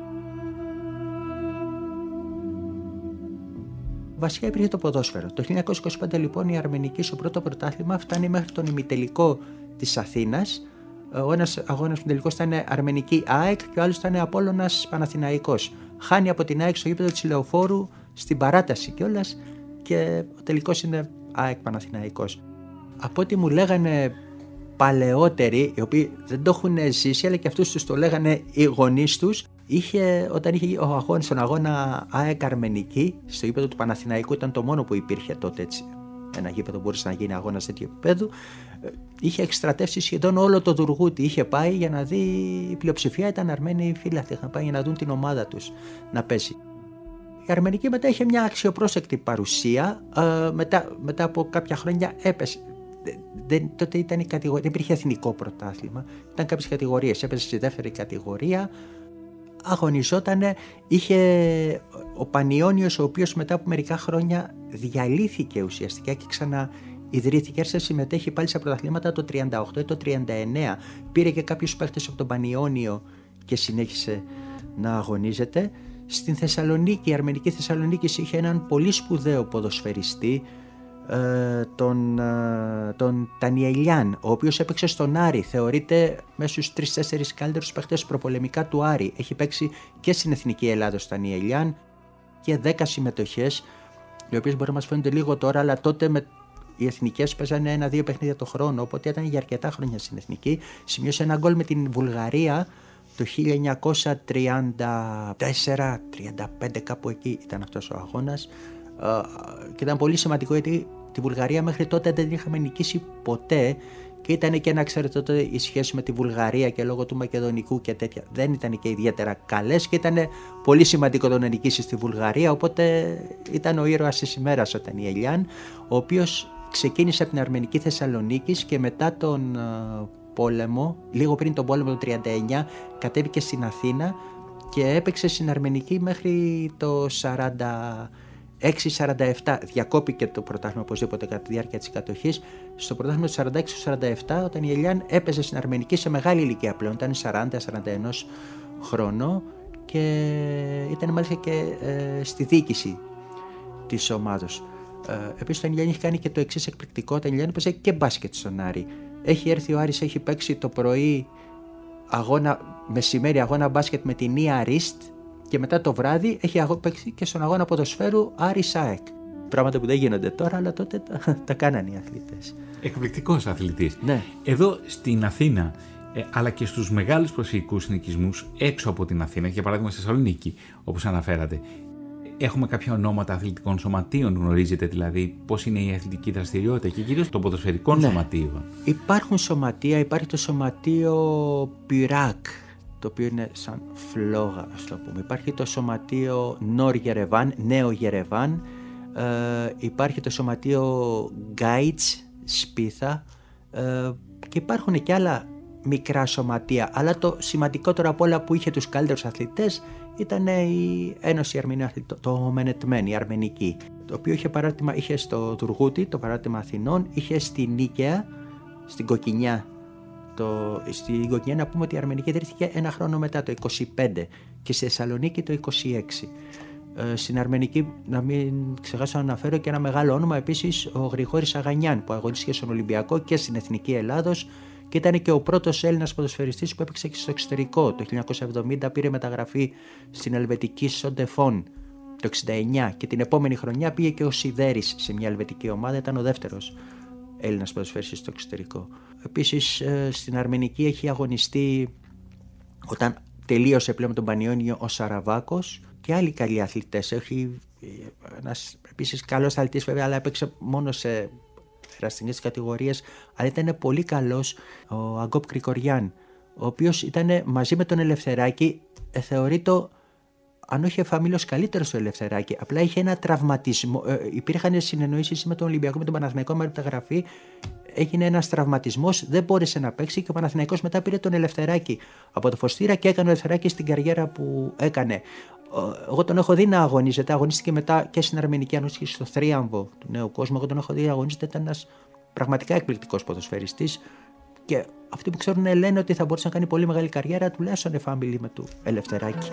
Βασικά υπήρχε το ποδόσφαιρο. Το χίλια εννιακόσια είκοσι πέντε λοιπόν η Αρμενική στο πρώτο πρωτάθλημα φτάνει μέχρι τον ημιτελικό της Αθήνας. Ο ένας αγώνας που τελικός ήταν Αρμενική ΑΕΚ και ο άλλος ήταν Απόλλωνας Παναθηναϊκός. Χάνει από την ΑΕΚ στο γήπεδο της Λεωφόρου στην παράταση κιόλας και ο τελικός είναι ΑΕΚ Παναθηναϊκός. Από ό,τι μου λέγανε παλαιότεροι, οι οποίοι δεν το έχουν ζήσει, αλλά και αυτούς τους το λέγανε οι γονείς τους, είχε, όταν είχε ο αγώνας, στον αγώνα ΑΕΚ Αρμενική στο γήπεδο του Παναθηναϊκού, ήταν το μόνο που υπήρχε τότε έτσι. Ένα γήπεδο που μπορούσε να γίνει αγώνα τέτοιου επίπεδου, είχε εκστρατεύσει σχεδόν όλο το Δουργούτι. Είχε πάει για να δει, η πλειοψηφία ήταν Αρμένοι φίλαθλοι, είχαν πάει για να δουν την ομάδα τους να παίζει. Η Αρμενική μετά είχε μια αξιοπρόσεκτη παρουσία, ε, μετά, μετά από κάποια χρόνια έπεσε. Δεν, τότε ήταν η κατηγορία, δεν υπήρχε εθνικό πρωτάθλημα, ήταν κάποιες κατηγορίες, έπεσε στη δεύτερη κατηγορία. Αγωνιζότανε, είχε ο Πανιόνιος, ο οποίος μετά από μερικά χρόνια διαλύθηκε ουσιαστικά και ξαναειδρύθηκε, άρχισε να συμμετέχει πάλι στα πρωταθλήματα το τριάντα οκτώ ή το τριάντα εννέα, πήρε και κάποιους παίχτες από τον Πανιόνιο και συνέχισε να αγωνίζεται. Στην Θεσσαλονίκη, η Αρμενική Θεσσαλονίκη είχε έναν πολύ σπουδαίο ποδοσφαιριστή, ε, τον, ε, τον Τανιελιάν, ο οποίος έπαιξε στον Άρη, θεωρείται μέσα στους τρεις τέσσερις καλύτερους παίχτες προπολεμικά του Άρη. Έχει παίξει και στην Εθνική Ελλάδος ο Τανιελιάν και δέκα συμμετοχές, οι οποίες μπορεί να μας φαίνονται λίγο τώρα, αλλά τότε με οι εθνικές παίζανε ένα-δύο παιχνίδια το χρόνο, οπότε ήταν για αρκετά χρόνια στην εθνική. Σημείωσε ένα γκολ με την Βουλγαρία το χίλια εννιακόσια τριάντα τέσσερα τριάντα πέντε, κάπου εκεί ήταν αυτός ο αγώνας. Και ήταν πολύ σημαντικό γιατί τη Βουλγαρία μέχρι τότε δεν είχαμε νικήσει ποτέ. Και ήταν και να ξέρετε τότε η σχέση με τη Βουλγαρία και λόγω του Μακεδονικού και τέτοια δεν ήταν και ιδιαίτερα καλές και ήταν πολύ σημαντικό το να νικήσει στη Βουλγαρία, οπότε ήταν ο ήρωας της ημέρας ο Τανιελιάν, ο οποίος ξεκίνησε από την Αρμενική Θεσσαλονίκης και μετά τον uh, πόλεμο, λίγο πριν τον πόλεμο το τριάντα εννιά, κατέβηκε στην Αθήνα και έπαιξε στην Αρμενική μέχρι το σαράντα έξι σαράντα επτά. Διακόπηκε το πρωτάθλημα οπωσδήποτε κατά τη διάρκεια της κατοχής. Στο πρωτάθλημα του σαράντα έξι σαράντα επτά ο Τανιελιάν έπαιζε στην Αρμενική σε μεγάλη ηλικία πλέον, ήταν σαράντα σαράντα ένα χρόνο και ήταν μάλιστα και ε, στη διοίκηση της ομάδος. Ε, επίσης ο Τανιελιάν έχει κάνει και το εξής εκπληκτικό: ο Τανιελιάν έπαιζε και μπάσκετ στον Άρη. Έχει έρθει ο Άρης, έχει παίξει το πρωί αγώνα, μεσημέρι αγώνα μπάσκετ με την Νία Ρίστ και μετά το βράδυ έχει παίξει και στον αγώνα ποδοσφαίρου Άρη ΣΑΕΚ. Πράγματα που δεν γίνονται τώρα, αλλά τότε τα, τα κάνανε οι αθλητές. Εκπληκτικός αθλητής. Ναι. Εδώ στην Αθήνα, ε, αλλά και στους μεγάλους προσφυγικούς συνοικισμούς έξω από την Αθήνα, για παράδειγμα στη Θεσσαλονίκη, όπως αναφέρατε, έχουμε κάποια ονόματα αθλητικών σωματείων, γνωρίζετε δηλαδή πώς είναι η αθλητική δραστηριότητα και κυρίως των ποδοσφαιρικών ναι. σωματείων? Υπάρχουν σωματεία, υπάρχει το σωματείο Πυράκ, το οποίο είναι σαν φλόγα, ας το πούμε. Υπάρχει το σωματείο Νόρ Γερεβάν, Νέο Γερεβάν, ε, υπάρχει το σωματείο Γκάιτς, Σπίθα, ε, και υπάρχουν και άλλα μικρά σωματεία, αλλά το σημαντικότερο από όλα που είχε τους καλύτερους αθλητές ήταν η Ένωση Αρμενίων Αθλητών, το Μενετμέν, η αρμενική, το οποίο είχε παράρτημα, είχε στο Τουργούτι, το παράρτημα Αθηνών, είχε στη Νίκαια, στην Κοκκινιά. Το, στην Κοκκινιά να πούμε ότι η αρμενική ιδρύθηκε ένα χρόνο μετά, το είκοσι πέντε, και στη Θεσσαλονίκη το είκοσι έξι. Ε, στην αρμενική, να μην ξεχάσω να αναφέρω και ένα μεγάλο όνομα επίσης, ο Γρηγόρης Αγανιάν, που αγωνίστηκε στον Ολυμπιακό και στην Εθνική Ελλάδος και ήταν και ο πρώτος Έλληνας ποδοσφαιριστής που έπαιξε και στο εξωτερικό. Το χίλια εννιακόσια εβδομήντα πήρε μεταγραφή στην ελβετική Σοντεφόν το εξήντα εννιά και την επόμενη χρονιά πήγε και ο Σιδέρης σε μια ελβετική ομάδα, ήταν ο δεύτερος Έλληνας ποδοσφαιριστής στο εξωτερικό. Επίσης στην αρμενική έχει αγωνιστεί, όταν τελείωσε πλέον τον Πανιόνιο, ο Σαραβάκος και άλλοι καλοί αθλητές. Έχει ένας επίσης καλός αθλητής βέβαια, αλλά έπαιξε μόνο σε ερασιτεχνικές κατηγορίες, αλλά ήταν πολύ καλός ο Αγκόπ Κρικοριάν, ο οποίος ήταν μαζί με τον Ελευθεράκη, ε, θεωρείται, αν όχι εφαμίλως, καλύτερος του Ελευθεράκη. Απλά είχε ένα τραυματισμό. Ε, υπήρχαν συνεννοήσεις με τον Ολυμπιακό, με τον Παναθηναϊκό, με μεταγραφή. Έγινε ένας τραυματισμός, δεν μπόρεσε να παίξει και ο Παναθηναϊκός μετά πήρε τον Ελευθεράκη από το Φωστήρα και έκανε ο Ελευθεράκης την καριέρα που έκανε. Εγώ τον έχω δει να αγωνίζεται, αγωνίστηκε μετά και στην αρμενική, αγωνίστηκε στο Θρίαμβο του Νέου Κόσμου. Εγώ τον έχω δει να αγωνίζεται, ήταν ένας πραγματικά εκπληκτικός ποδοσφαιριστής. Και αυτοί που ξέρουν λένε ότι θα μπορούσε να κάνει πολύ μεγάλη καριέρα, τουλάχιστον εφάμιλη με του Ελευθεράκη.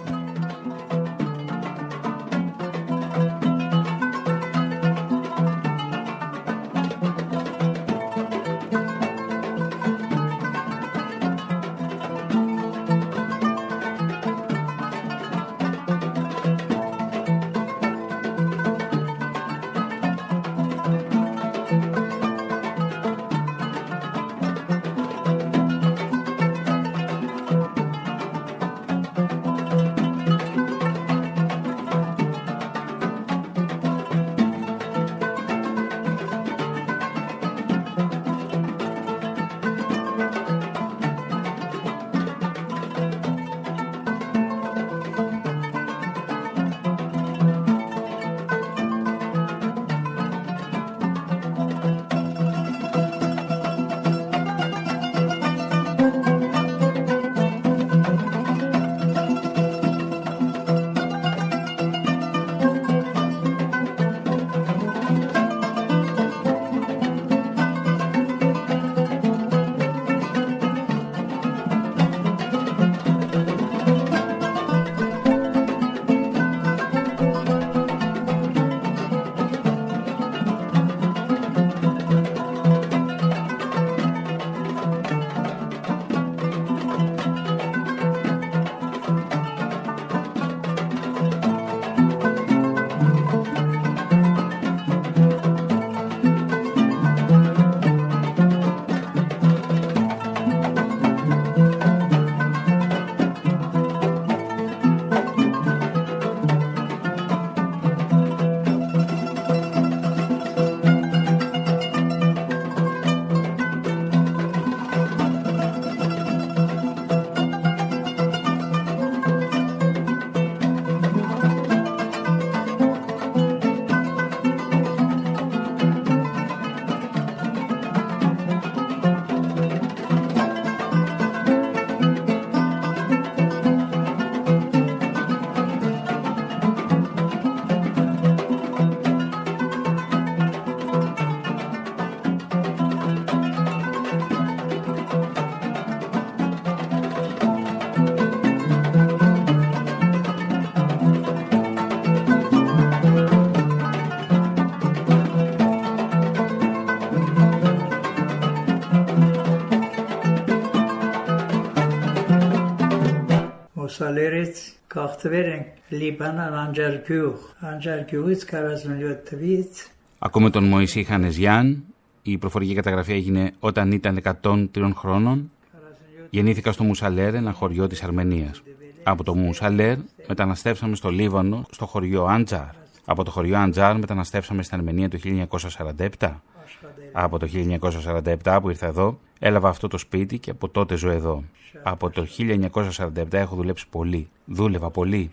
Մուսալերից գաղթվել ենք Լիբանան Անջարկյուղ, Անջարկյուղից քառասուն յոթ թվականից. Ακούμε τον Μωυσή Χανεζιάν. Η προφορική καταγραφή έγινε όταν ήταν εκατόν τρία χρόνων. Γεννήθηκα στο Μουσαλέρ, ένα χωριό της Αρμενίας. Από το Μουσαλέρ μεταναστεύσαμε στο Λίβανο, στο χωριό Άντζαρ. Από το χωριό Άντζαρ μεταναστεύσαμε στην Αρμενία το χίλια εννιακόσια σαράντα επτά. Από το χίλια εννιακόσια σαράντα επτά που ήρθα εδώ, έλαβα αυτό το σπίτι και από τότε ζω εδώ. Από το χίλια εννιακόσια σαράντα επτά έχω δουλέψει πολύ. Δούλευα πολύ.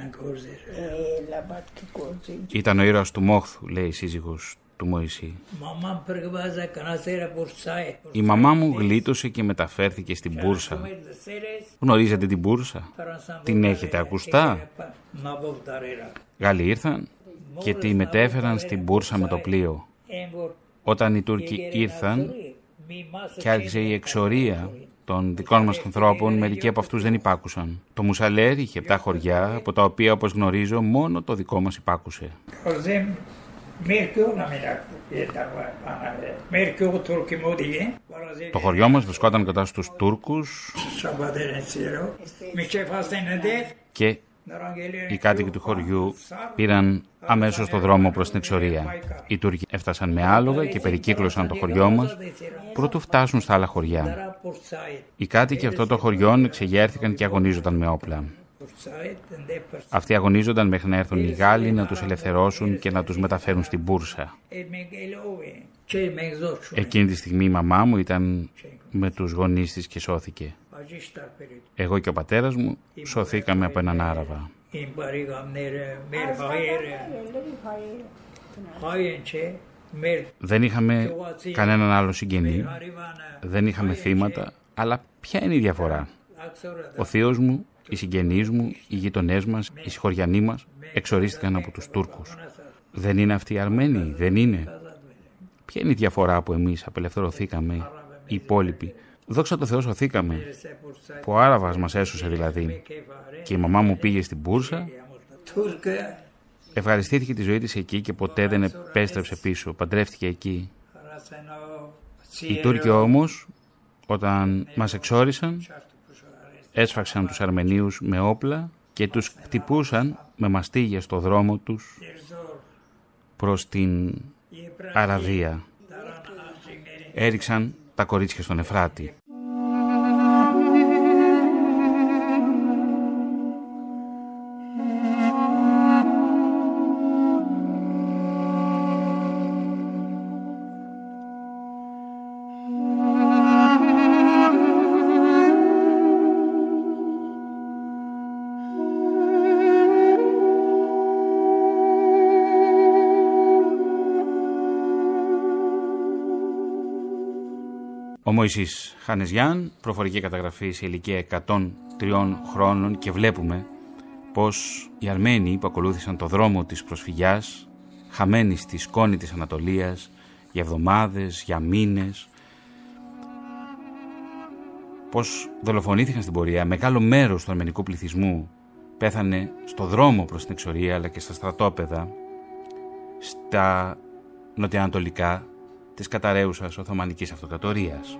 Ήταν ο ήρωας του Μόχθου, λέει η σύζυγος του Μωυσή. Η μαμά μου γλίτωσε και μεταφέρθηκε στην Μπούρσα. Γνωρίζετε την Μπούρσα? Την έχετε ακουστά? Γάλλοι ήρθαν και τη μετέφεραν στην Μπούρσα με το πλοίο. Όταν οι Τούρκοι ήρθαν και άρχισε η εξορία των δικών μας ανθρώπων, μερικοί από αυτούς δεν υπάκουσαν. Το Μουσαλέρ είχε επτά χωριά, από τα οποία, όπως γνωρίζω, μόνο το δικό μας υπάκουσε. Το χωριό μας βρισκόταν κοντά στους Τούρκους και οι κάτοικοι του χωριού πήραν αμέσως το δρόμο προς την εξορία. Οι Τούρκοι έφτασαν με άλογα και περικύκλωσαν το χωριό μας προτού φτάσουν στα άλλα χωριά. Οι κάτοικοι αυτών των χωριών εξεγέρθηκαν και αγωνίζονταν με όπλα. Αυτοί αγωνίζονταν μέχρι να έρθουν οι Γάλλοι να τους ελευθερώσουν και να τους μεταφέρουν στην Μπούρσα. Εκείνη τη στιγμή η μαμά μου ήταν με τους γονείς της και σώθηκε. Εγώ και ο πατέρας μου σωθήκαμε από έναν Άραβα. Δεν είχαμε κανέναν άλλο συγγενή, δεν είχαμε θύματα, αλλά ποια είναι η διαφορά? Ο θείος μου, οι συγγενείς μου, οι γειτονές μας, οι συγχωριανοί μας εξορίστηκαν από τους Τούρκους. Δεν είναι αυτοί οι Αρμένοι, δεν είναι? Ποια είναι η διαφορά που εμείς απελευθερωθήκαμε, οι υπόλοιποι? Δόξα τω Θεώ σωθήκαμε, που ο Άραβας μας έσωσε δηλαδή. Και η μαμά μου πήγε στην Μπούρσα, ευχαριστήθηκε τη ζωή της εκεί και ποτέ δεν επέστρεψε πίσω, παντρεύτηκε εκεί. Οι Τούρκοι όμως, όταν μας εξόρισαν, έσφαξαν τους Αρμενίους με όπλα και τους χτυπούσαν με μαστίγια στο δρόμο τους προς την Αραβία. Έριξαν τα κορίτσια στον Εφράτη. Ο Μωυσής Χανεζιάν, προφορική καταγραφή σε ηλικία εκατόν τρία χρόνων, και βλέπουμε πως οι Αρμένοι που ακολούθησαν το δρόμο της προσφυγιάς, χαμένοι στη σκόνη της Ανατολίας, για εβδομάδες, για μήνες, πως δολοφονήθηκαν στην πορεία. Μεγάλο μέρος του αρμενικού πληθυσμού πέθανε στο δρόμο προς την εξορία, αλλά και στα στρατόπεδα, στα νοτιοανατολικά της καταραίουσας Οθωμανικής Αυτοκρατορίας.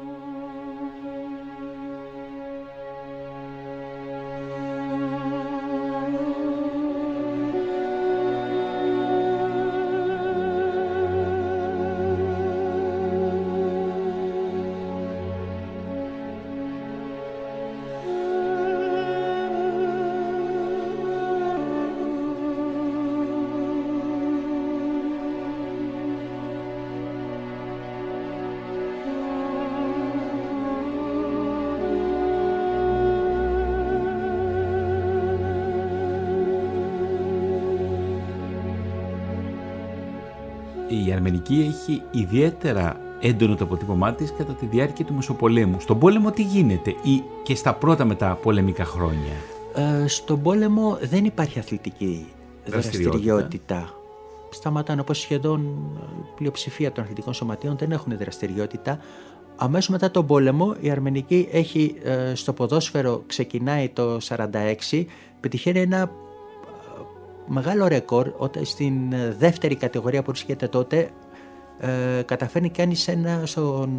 Η αρμενική έχει ιδιαίτερα έντονο το αποτύπωμά της κατά τη διάρκεια του Μεσοπολέμου. Στον πόλεμο τι γίνεται, ή και στα πρώτα μετά πολεμικά χρόνια? Ε, στον πόλεμο δεν υπάρχει αθλητική δραστηριότητα. δραστηριότητα. Σταματάνε, όπως σχεδόν πλειοψηφία των αθλητικών σωματείων δεν έχουν δραστηριότητα. Αμέσως μετά τον πόλεμο η αρμενική έχει ε, στο ποδόσφαιρο, ξεκινάει το σαράντα έξι, πετυχαίνει ένα μεγάλο ρεκόρ, όταν στην δεύτερη κατηγορία που βρίσκεται τότε ε, καταφέρνει κάνει σε ένα, στον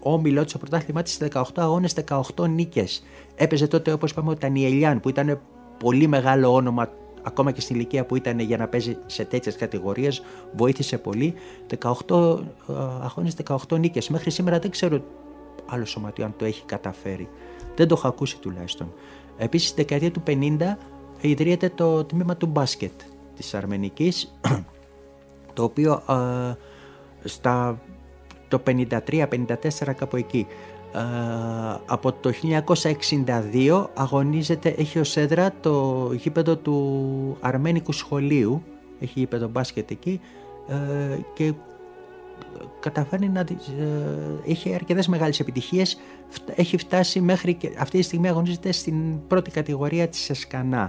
όμιλο, στο πρωτάθλημά της δεκαοκτώ αγώνες, δεκαοκτώ νίκες. Έπαιζε τότε, όπως είπαμε, ο Τανιελιάν, που ήταν πολύ μεγάλο όνομα, ακόμα και στην ηλικία που ήταν, για να παίζει σε τέτοιες κατηγορίες, βοήθησε πολύ. δεκαοκτώ αγώνες, δεκαοκτώ νίκες. Μέχρι σήμερα δεν ξέρω άλλο σωματείο αν το έχει καταφέρει. Δεν το έχω ακούσει τουλάχιστον. Επίσης, στη δεκαετία του πενήντα ιδρύεται το τμήμα του μπάσκετ της Αρμενικής, το οποίο ε, στα, το πενήντα τρία πενήντα τέσσερα κάπου εκεί, ε, από το χίλια εννιακόσια εξήντα δύο αγωνίζεται, έχει ως έδρα το γήπεδο του Αρμένικου Σχολείου, έχει γήπεδο μπάσκετ εκεί, ε, και καταφέρνει να ε, έχει αρκετές μεγάλες επιτυχίες, έχει φτάσει μέχρι και αυτή τη στιγμή αγωνίζεται στην πρώτη κατηγορία της Εσκανά.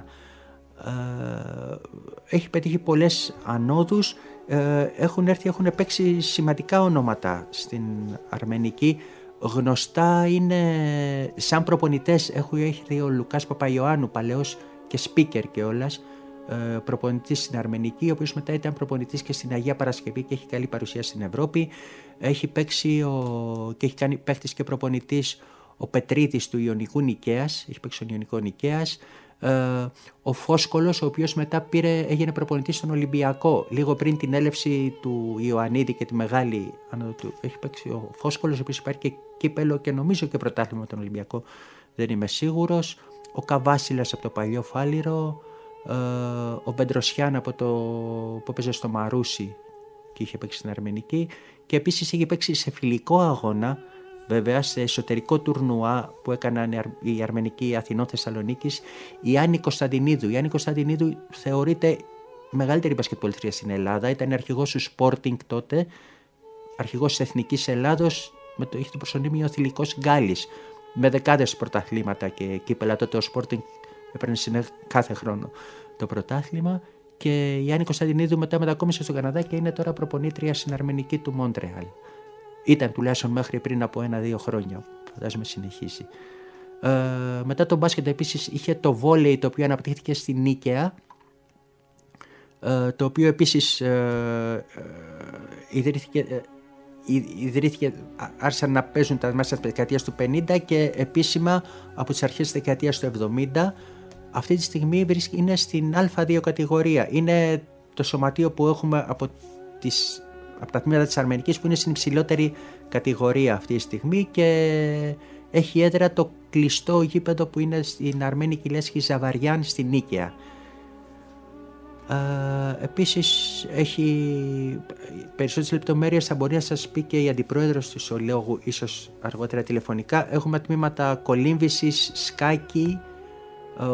Ε, έχει πετύχει πολλές ανόδους, ε, έχουν έρθει, έχουν παίξει σημαντικά ονόματα στην Αρμενική. Γνωστά είναι σαν προπονητές, έχουν έρθει ο Λουκάς Παπαϊωάννου, παλαιός και speaker κιόλας, ε, προπονητής στην Αρμενική, ο οποίος μετά ήταν προπονητής και στην Αγία Παρασκευή και έχει καλή παρουσία στην Ευρώπη. Έχει παίξει ο, και έχει κάνει παίχτης και προπονητής ο Πετρίδης του Ιωνικού Νικαίας, έχει παίξει τον Ιωνικό Νικαίας. Uh, ο Φόσκολος, ο οποίος μετά πήρε, έγινε προπονητής στον Ολυμπιακό λίγο πριν την έλευση του Ιωαννίδη και τη μεγάλη άνοδο του. Έχει παίξει ο Φόσκολος, ο οποίος υπάρχει και κύπελο και νομίζω και πρωτάθλημα με τον Ολυμπιακό, δεν είμαι σίγουρος. Ο Καβάσιλας από το παλιό Φάληρο, uh, ο Μπεντροσιάν από το, που έπαιζε στο Μαρούσι και είχε παίξει στην Αρμενική, και επίσης είχε παίξει σε φιλικό αγώνα, βέβαια, σε εσωτερικό τουρνουά που έκαναν η Αρμενική Αθηνών Θεσσαλονίκης, η Άννη Κωνσταντινίδου. Η Άννη Κωνσταντινίδου θεωρείται μεγαλύτερη μπασκετμπολίστρια στην Ελλάδα. Ήταν αρχηγός του Sporting τότε, αρχηγός της Εθνικής Ελλάδος, με το, είχε το προσωνύμιο Θηλυκός Γκάλης, με δεκάδες πρωταθλήματα και κύπελα. Τότε ο Sporting έπαιρνε κάθε χρόνο το πρωτάθλημα. Και η Άννη Κωνσταντινίδου μετά μετακόμισε στον Καναδά και είναι τώρα προπονήτρια στην Αρμενική του Μόντρεαλ. Ήταν τουλάχιστον μέχρι πριν από ένα-δύο χρόνια, φαντάζομαι συνεχίσει. Ε, μετά το μπάσκετ επίσης είχε το βόλεϊ, το οποίο αναπτύχθηκε στη Νίκαια, ε, το οποίο επίσης ε, ε, ιδρύθηκε, ε, ιδρύθηκε, άρχισαν να παίζουν τα μέσα της δεκαετίας του πενήντα και επίσημα από τις αρχές της δεκαετίας του εβδομήντα. Αυτή τη στιγμή είναι στην Α δύο κατηγορία. Είναι το σωματείο που έχουμε από τις από τα τμήματα της Αρμενικής που είναι στην υψηλότερη κατηγορία αυτή τη στιγμή και έχει έδρα το κλειστό γήπεδο που είναι στην Αρμένικη Λέσχη Ζαβαριάν στη Νίκαια. Ε, επίσης έχει περισσότερες λεπτομέρειες, θα μπορεί να σας πει και η αντιπρόεδρος του Ισολόγου ίσως αργότερα τηλεφωνικά. Έχουμε τμήματα κολύμβησης, σκάκι, ε,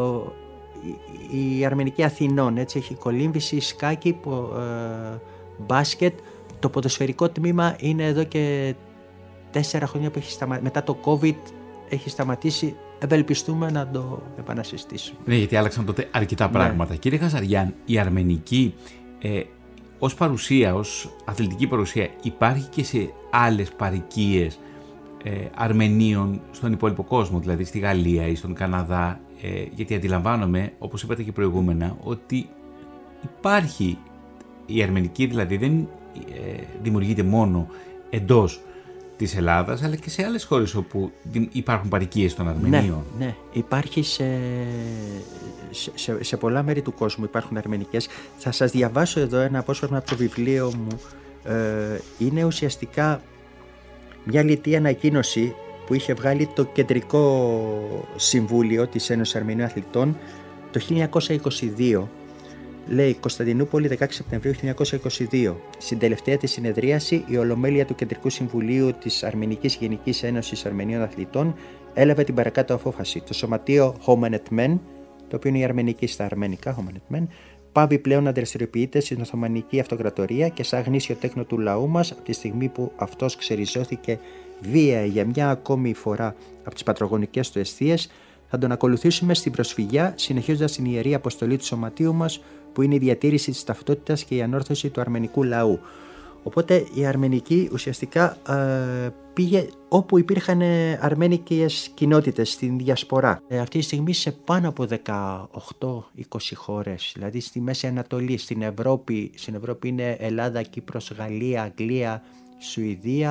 η, η Αρμενική Αθηνών, έτσι, έχει κολύμβηση, σκάκι, ε, μπάσκετ. Το ποδοσφαιρικό τμήμα είναι εδώ και τέσσερα χρόνια που έχει σταμα... μετά το COVID έχει σταματήσει. Ευελπιστούμε να το επανασυστήσουμε. Ναι, γιατί άλλαξαν τότε αρκετά πράγματα. Ναι. Κύριε Χαζαριάν, η Αρμενική ε, ως παρουσία, ως αθλητική παρουσία υπάρχει και σε άλλες παροικίες ε, Αρμενίων στον υπόλοιπο κόσμο, δηλαδή στη Γαλλία ή στον Καναδά, ε, γιατί αντιλαμβάνομαι, όπως είπατε και προηγούμενα, ότι υπάρχει η Αρμενική, δηλαδή δεν ε, δημιουργείται μόνο εντός της Ελλάδας, αλλά και σε άλλες χώρες όπου υπάρχουν παροικίες των Αρμενίων. Ναι, ναι. Υπάρχει σε, σε, σε πολλά μέρη του κόσμου υπάρχουν αρμενικές. Θα σας διαβάσω εδώ ένα απόσπασμα από το βιβλίο μου. Ε, είναι ουσιαστικά μια λιτή ανακοίνωση που είχε βγάλει το Κεντρικό Συμβούλιο της Ένωσης Αρμενίων Αθλητών το χίλια εννιακόσια είκοσι δύο. Λέει Κωνσταντινούπολη, δεκαέξι Σεπτεμβρίου χίλια εννιακόσια είκοσι δύο. Στην τελευταία της συνεδρίαση, η Ολομέλεια του Κεντρικού Συμβουλίου της Αρμενικής Γενικής Ένωσης Αρμενίων Αθλητών έλαβε την παρακάτω απόφαση. Το σωματείο Homenetmen, το οποίο είναι η αρμενική στα αρμενικά, Homenetmen, πάβει πλέον να δραστηριοποιείται στην Οθωμανική Αυτοκρατορία και σαν γνήσιο τέκνο του λαού μας, από τη στιγμή που αυτός ξεριζώθηκε βία για μια ακόμη φορά από τις πατρογονικές του αιστείες, θα τον ακολουθήσουμε στην προσφυγιά, συνεχίζοντας την ιερή αποστολή του σωματείου μας, που είναι η διατήρηση της ταυτότητας και η ανόρθωση του αρμενικού λαού. Οπότε η αρμενική ουσιαστικά ε, πήγε όπου υπήρχαν αρμένικες κοινότητες στην διασπορά. Ε, αυτή τη στιγμή σε πάνω από δεκαοκτώ είκοσι χώρες, δηλαδή στη Μέση Ανατολή, στην Ευρώπη, στην Ευρώπη είναι Ελλάδα, Κύπρος, Γαλλία, Αγγλία, Σουηδία,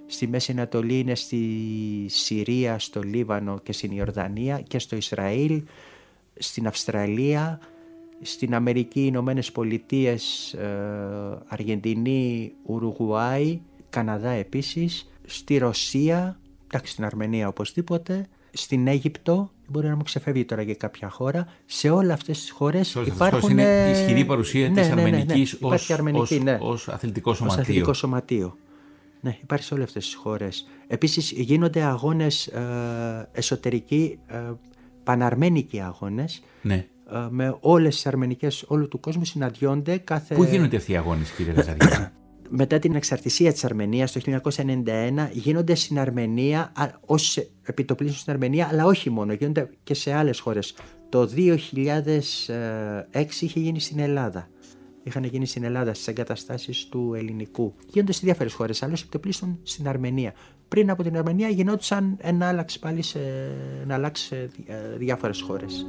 στη Μέση Ανατολή είναι στη Συρία, στο Λίβανο και στην Ιορδανία και στο Ισραήλ, στην Αυστραλία, στην Αμερική, Ηνωμένες Πολιτείες, Αργεντινή, Ουρουγουάη, Καναδά επίσης, στη Ρωσία, εντάξει, στην Αρμενία οπωσδήποτε, στην Αίγυπτο, μπορεί να μου ξεφεύγει τώρα και κάποια χώρα. Σε όλες αυτές τις χώρες υπάρχουν... Είναι ισχυρή παρουσία ναι, της ναι, ναι, αρμενικής ναι, ναι. Ως, αρμενική, ως, ναι. ως, ως αθλητικό σωματείο. Ως αθλητικό σωματείο. Ναι, υπάρχει σε όλες αυτές τις χώρες. Επίσης γίνονται αγώνες ε, εσωτερικοί, ε, παναρμένικοι αγώνες. Ναι. Ε, με όλες τις αρμενικές όλου του κόσμου συναντιόνται κάθε... Πού γίνονται αυτοί οι αγώνες, κύριε Γαζαριά? Μετά την εξαρτησία της Αρμενίας το χίλια εννιακόσια ενενήντα ένα γίνονται στην Αρμενία, ως επιτοπλίστων στην Αρμενία, αλλά όχι μόνο, γίνονται και σε άλλες χώρες. Το δύο χιλιάδες έξι είχε γίνει στην Ελλάδα. Είχαν γίνει στην Ελλάδα στις εγκαταστάσεις του ελληνικού. Γίνονται σε διάφορες χώρες, αλλά ως επιτοπλίστων στην Αρμενία. Πριν από την Αρμενία γινόντουσαν ένα άλλαξ πάλι σε, να αλλάξει σε διάφορες χώρες.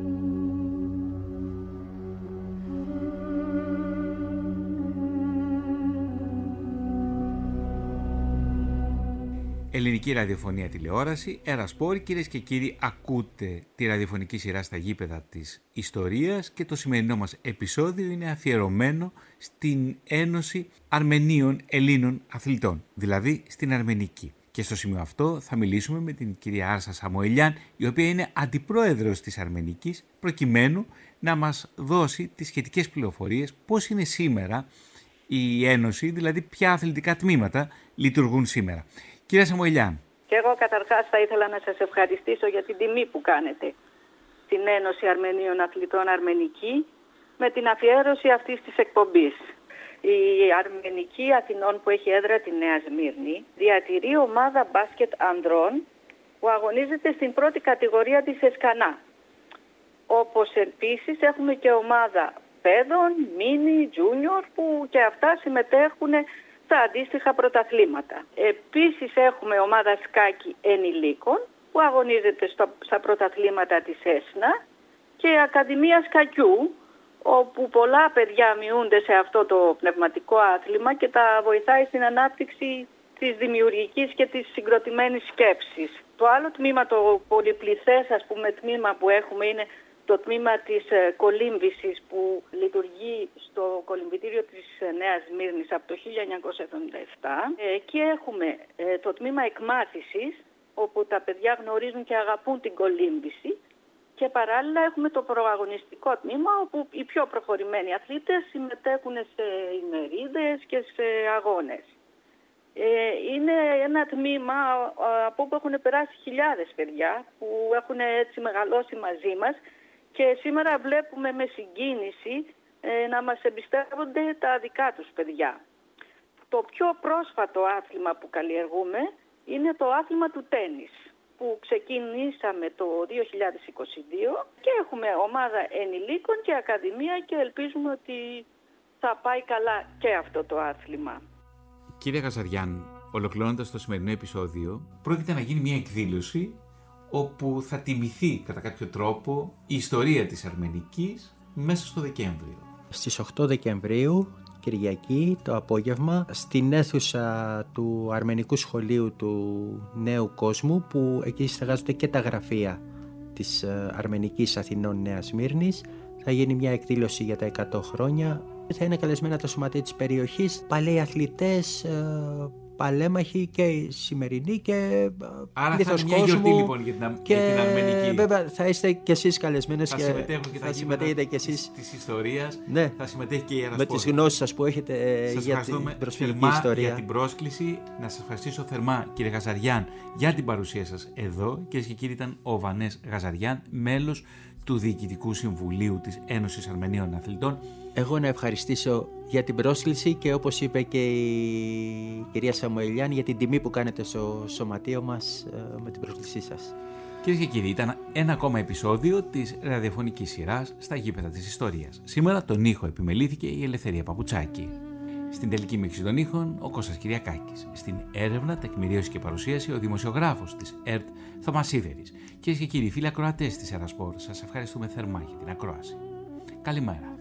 Ελληνική ραδιοφωνία, τηλεόραση, Ερασπόρ. Κυρίες και κύριοι, ακούτε τη ραδιοφωνική σειρά στα γήπεδα της ιστορίας και το σημερινό μας επεισόδιο είναι αφιερωμένο στην Ένωση Αρμενίων Ελλήνων Αθλητών, δηλαδή στην Αρμενική. Και στο σημείο αυτό θα μιλήσουμε με την κυρία Άρσα Σαμοηλιάν, η οποία είναι αντιπρόεδρος της Αρμενικής, προκειμένου να μας δώσει τις σχετικές πληροφορίες πώς είναι σήμερα η Ένωση, δηλαδή ποια αθλητικά τμήματα λειτουργούν σήμερα. Κυρία Σαμοηλιάν. Και εγώ καταρχάς θα ήθελα να σας ευχαριστήσω για την τιμή που κάνετε στην Ένωση Αρμενίων Αθλητών Αρμενική με την αφιέρωση αυτής της εκπομπής. Η Αρμενική Αθηνών, που έχει έδρα τη Νέα Σμύρνη, διατηρεί ομάδα μπάσκετ ανδρών που αγωνίζεται στην πρώτη κατηγορία της Εσκανά. Όπως επίσης έχουμε και ομάδα παιδών, μίνι, junior, που και αυτά συμμετέχουν στα αντίστοιχα πρωταθλήματα. Επίσης έχουμε ομάδα σκάκι ενηλίκων που αγωνίζεται στο, στα πρωταθλήματα της ΕΣΝΑ και Ακαδημία Σκακιού, όπου πολλά παιδιά μειούνται σε αυτό το πνευματικό άθλημα και τα βοηθάει στην ανάπτυξη της δημιουργικής και της συγκροτημένης σκέψης. Το άλλο τμήμα, το πολυπληθές ας πούμε τμήμα που έχουμε, είναι το τμήμα της κολύμβησης που λειτουργεί στο κολυμβητήριο της Νέας Σμύρνης από το χίλια εννιακόσια εβδομήντα επτά. Εκεί έχουμε το τμήμα εκμάθησης, όπου τα παιδιά γνωρίζουν και αγαπούν την κολύμβηση, και παράλληλα έχουμε το προαγωνιστικό τμήμα, όπου οι πιο προχωρημένοι αθλήτες συμμετέχουν σε ημερίδες και σε αγώνες. Είναι ένα τμήμα από όπου έχουν περάσει χιλιάδες παιδιά που έχουν έτσι μεγαλώσει μαζί μας. Και σήμερα βλέπουμε με συγκίνηση ε, να μας εμπιστεύονται τα δικά τους παιδιά. Το πιο πρόσφατο άθλημα που καλλιεργούμε είναι το άθλημα του τένις, που ξεκινήσαμε το δύο χιλιάδες είκοσι δύο και έχουμε ομάδα ενηλίκων και ακαδημία και ελπίζουμε ότι θα πάει καλά και αυτό το άθλημα. Κύριε Γαζαριάν, ολοκληρώνοντας το σημερινό επεισόδιο, πρόκειται να γίνει μια εκδήλωση όπου θα τιμηθεί κατά κάποιο τρόπο η ιστορία της Αρμενικής μέσα στο Δεκέμβριο. Στις οκτώ Δεκεμβρίου, Κυριακή, το απόγευμα, στην αίθουσα του Αρμενικού Σχολείου του Νέου Κόσμου, που εκεί στεγάζονται και τα γραφεία της Αρμενικής Αθηνών Νέας Σμύρνης, θα γίνει μια εκδήλωση για τα εκατό χρόνια. Θα είναι καλεσμένα τα σωματεία της περιοχής, παλαιοί αθλητές, παλέμαχοι και οι σημερινοί και άρα θα είναι μια γιορτή λοιπόν για την, και, για την Αρμενική. Βέβαια θα είστε και εσείς καλεσμένες θα και συμμετέχουν και θα τα συμμετέχετε και εσείς της ιστορίας, ναι, θα συμμετέχει και η Ερασπόρ. Με τις γνώσεις σας που έχετε σας για την προσφυγική θερμά ιστορία. Για την πρόσκληση, να σας ευχαριστήσω θερμά κύριε Γαζαριάν για την παρουσία σας εδώ. Κυρίες και κύριοι, ήταν ο Βανές Γαζαριάν, μέλος του Διοικητικού Συμβουλίου της Ένωσης Αρμενίων Αθλητών. Εγώ να ευχαριστήσω για την πρόσκληση και όπως είπε και η κυρία Σαμοηλιάν, για την τιμή που κάνετε στο σωματείο μας με την πρόσκλησή σας. Κυρίες και κύριοι, ήταν ένα ακόμα επεισόδιο της ραδιοφωνικής σειράς στα γήπεδα της ιστορίας. Σήμερα τον ήχο επιμελήθηκε η Ελευθερία Παπουτσάκη. Στην τελική μίξη των ήχων ο Κώστας Κυριακάκης. Στην έρευνα, τεκμηρίωση και παρουσίαση ο δημοσιογράφος της ΕΡΤ Θωμάς Σίδερης. Κυρίες και κύριοι, φίλοι ακροατές της Ερασπόρ, σας ευχαριστούμε θερμά για την ακρόαση. Καλημέρα.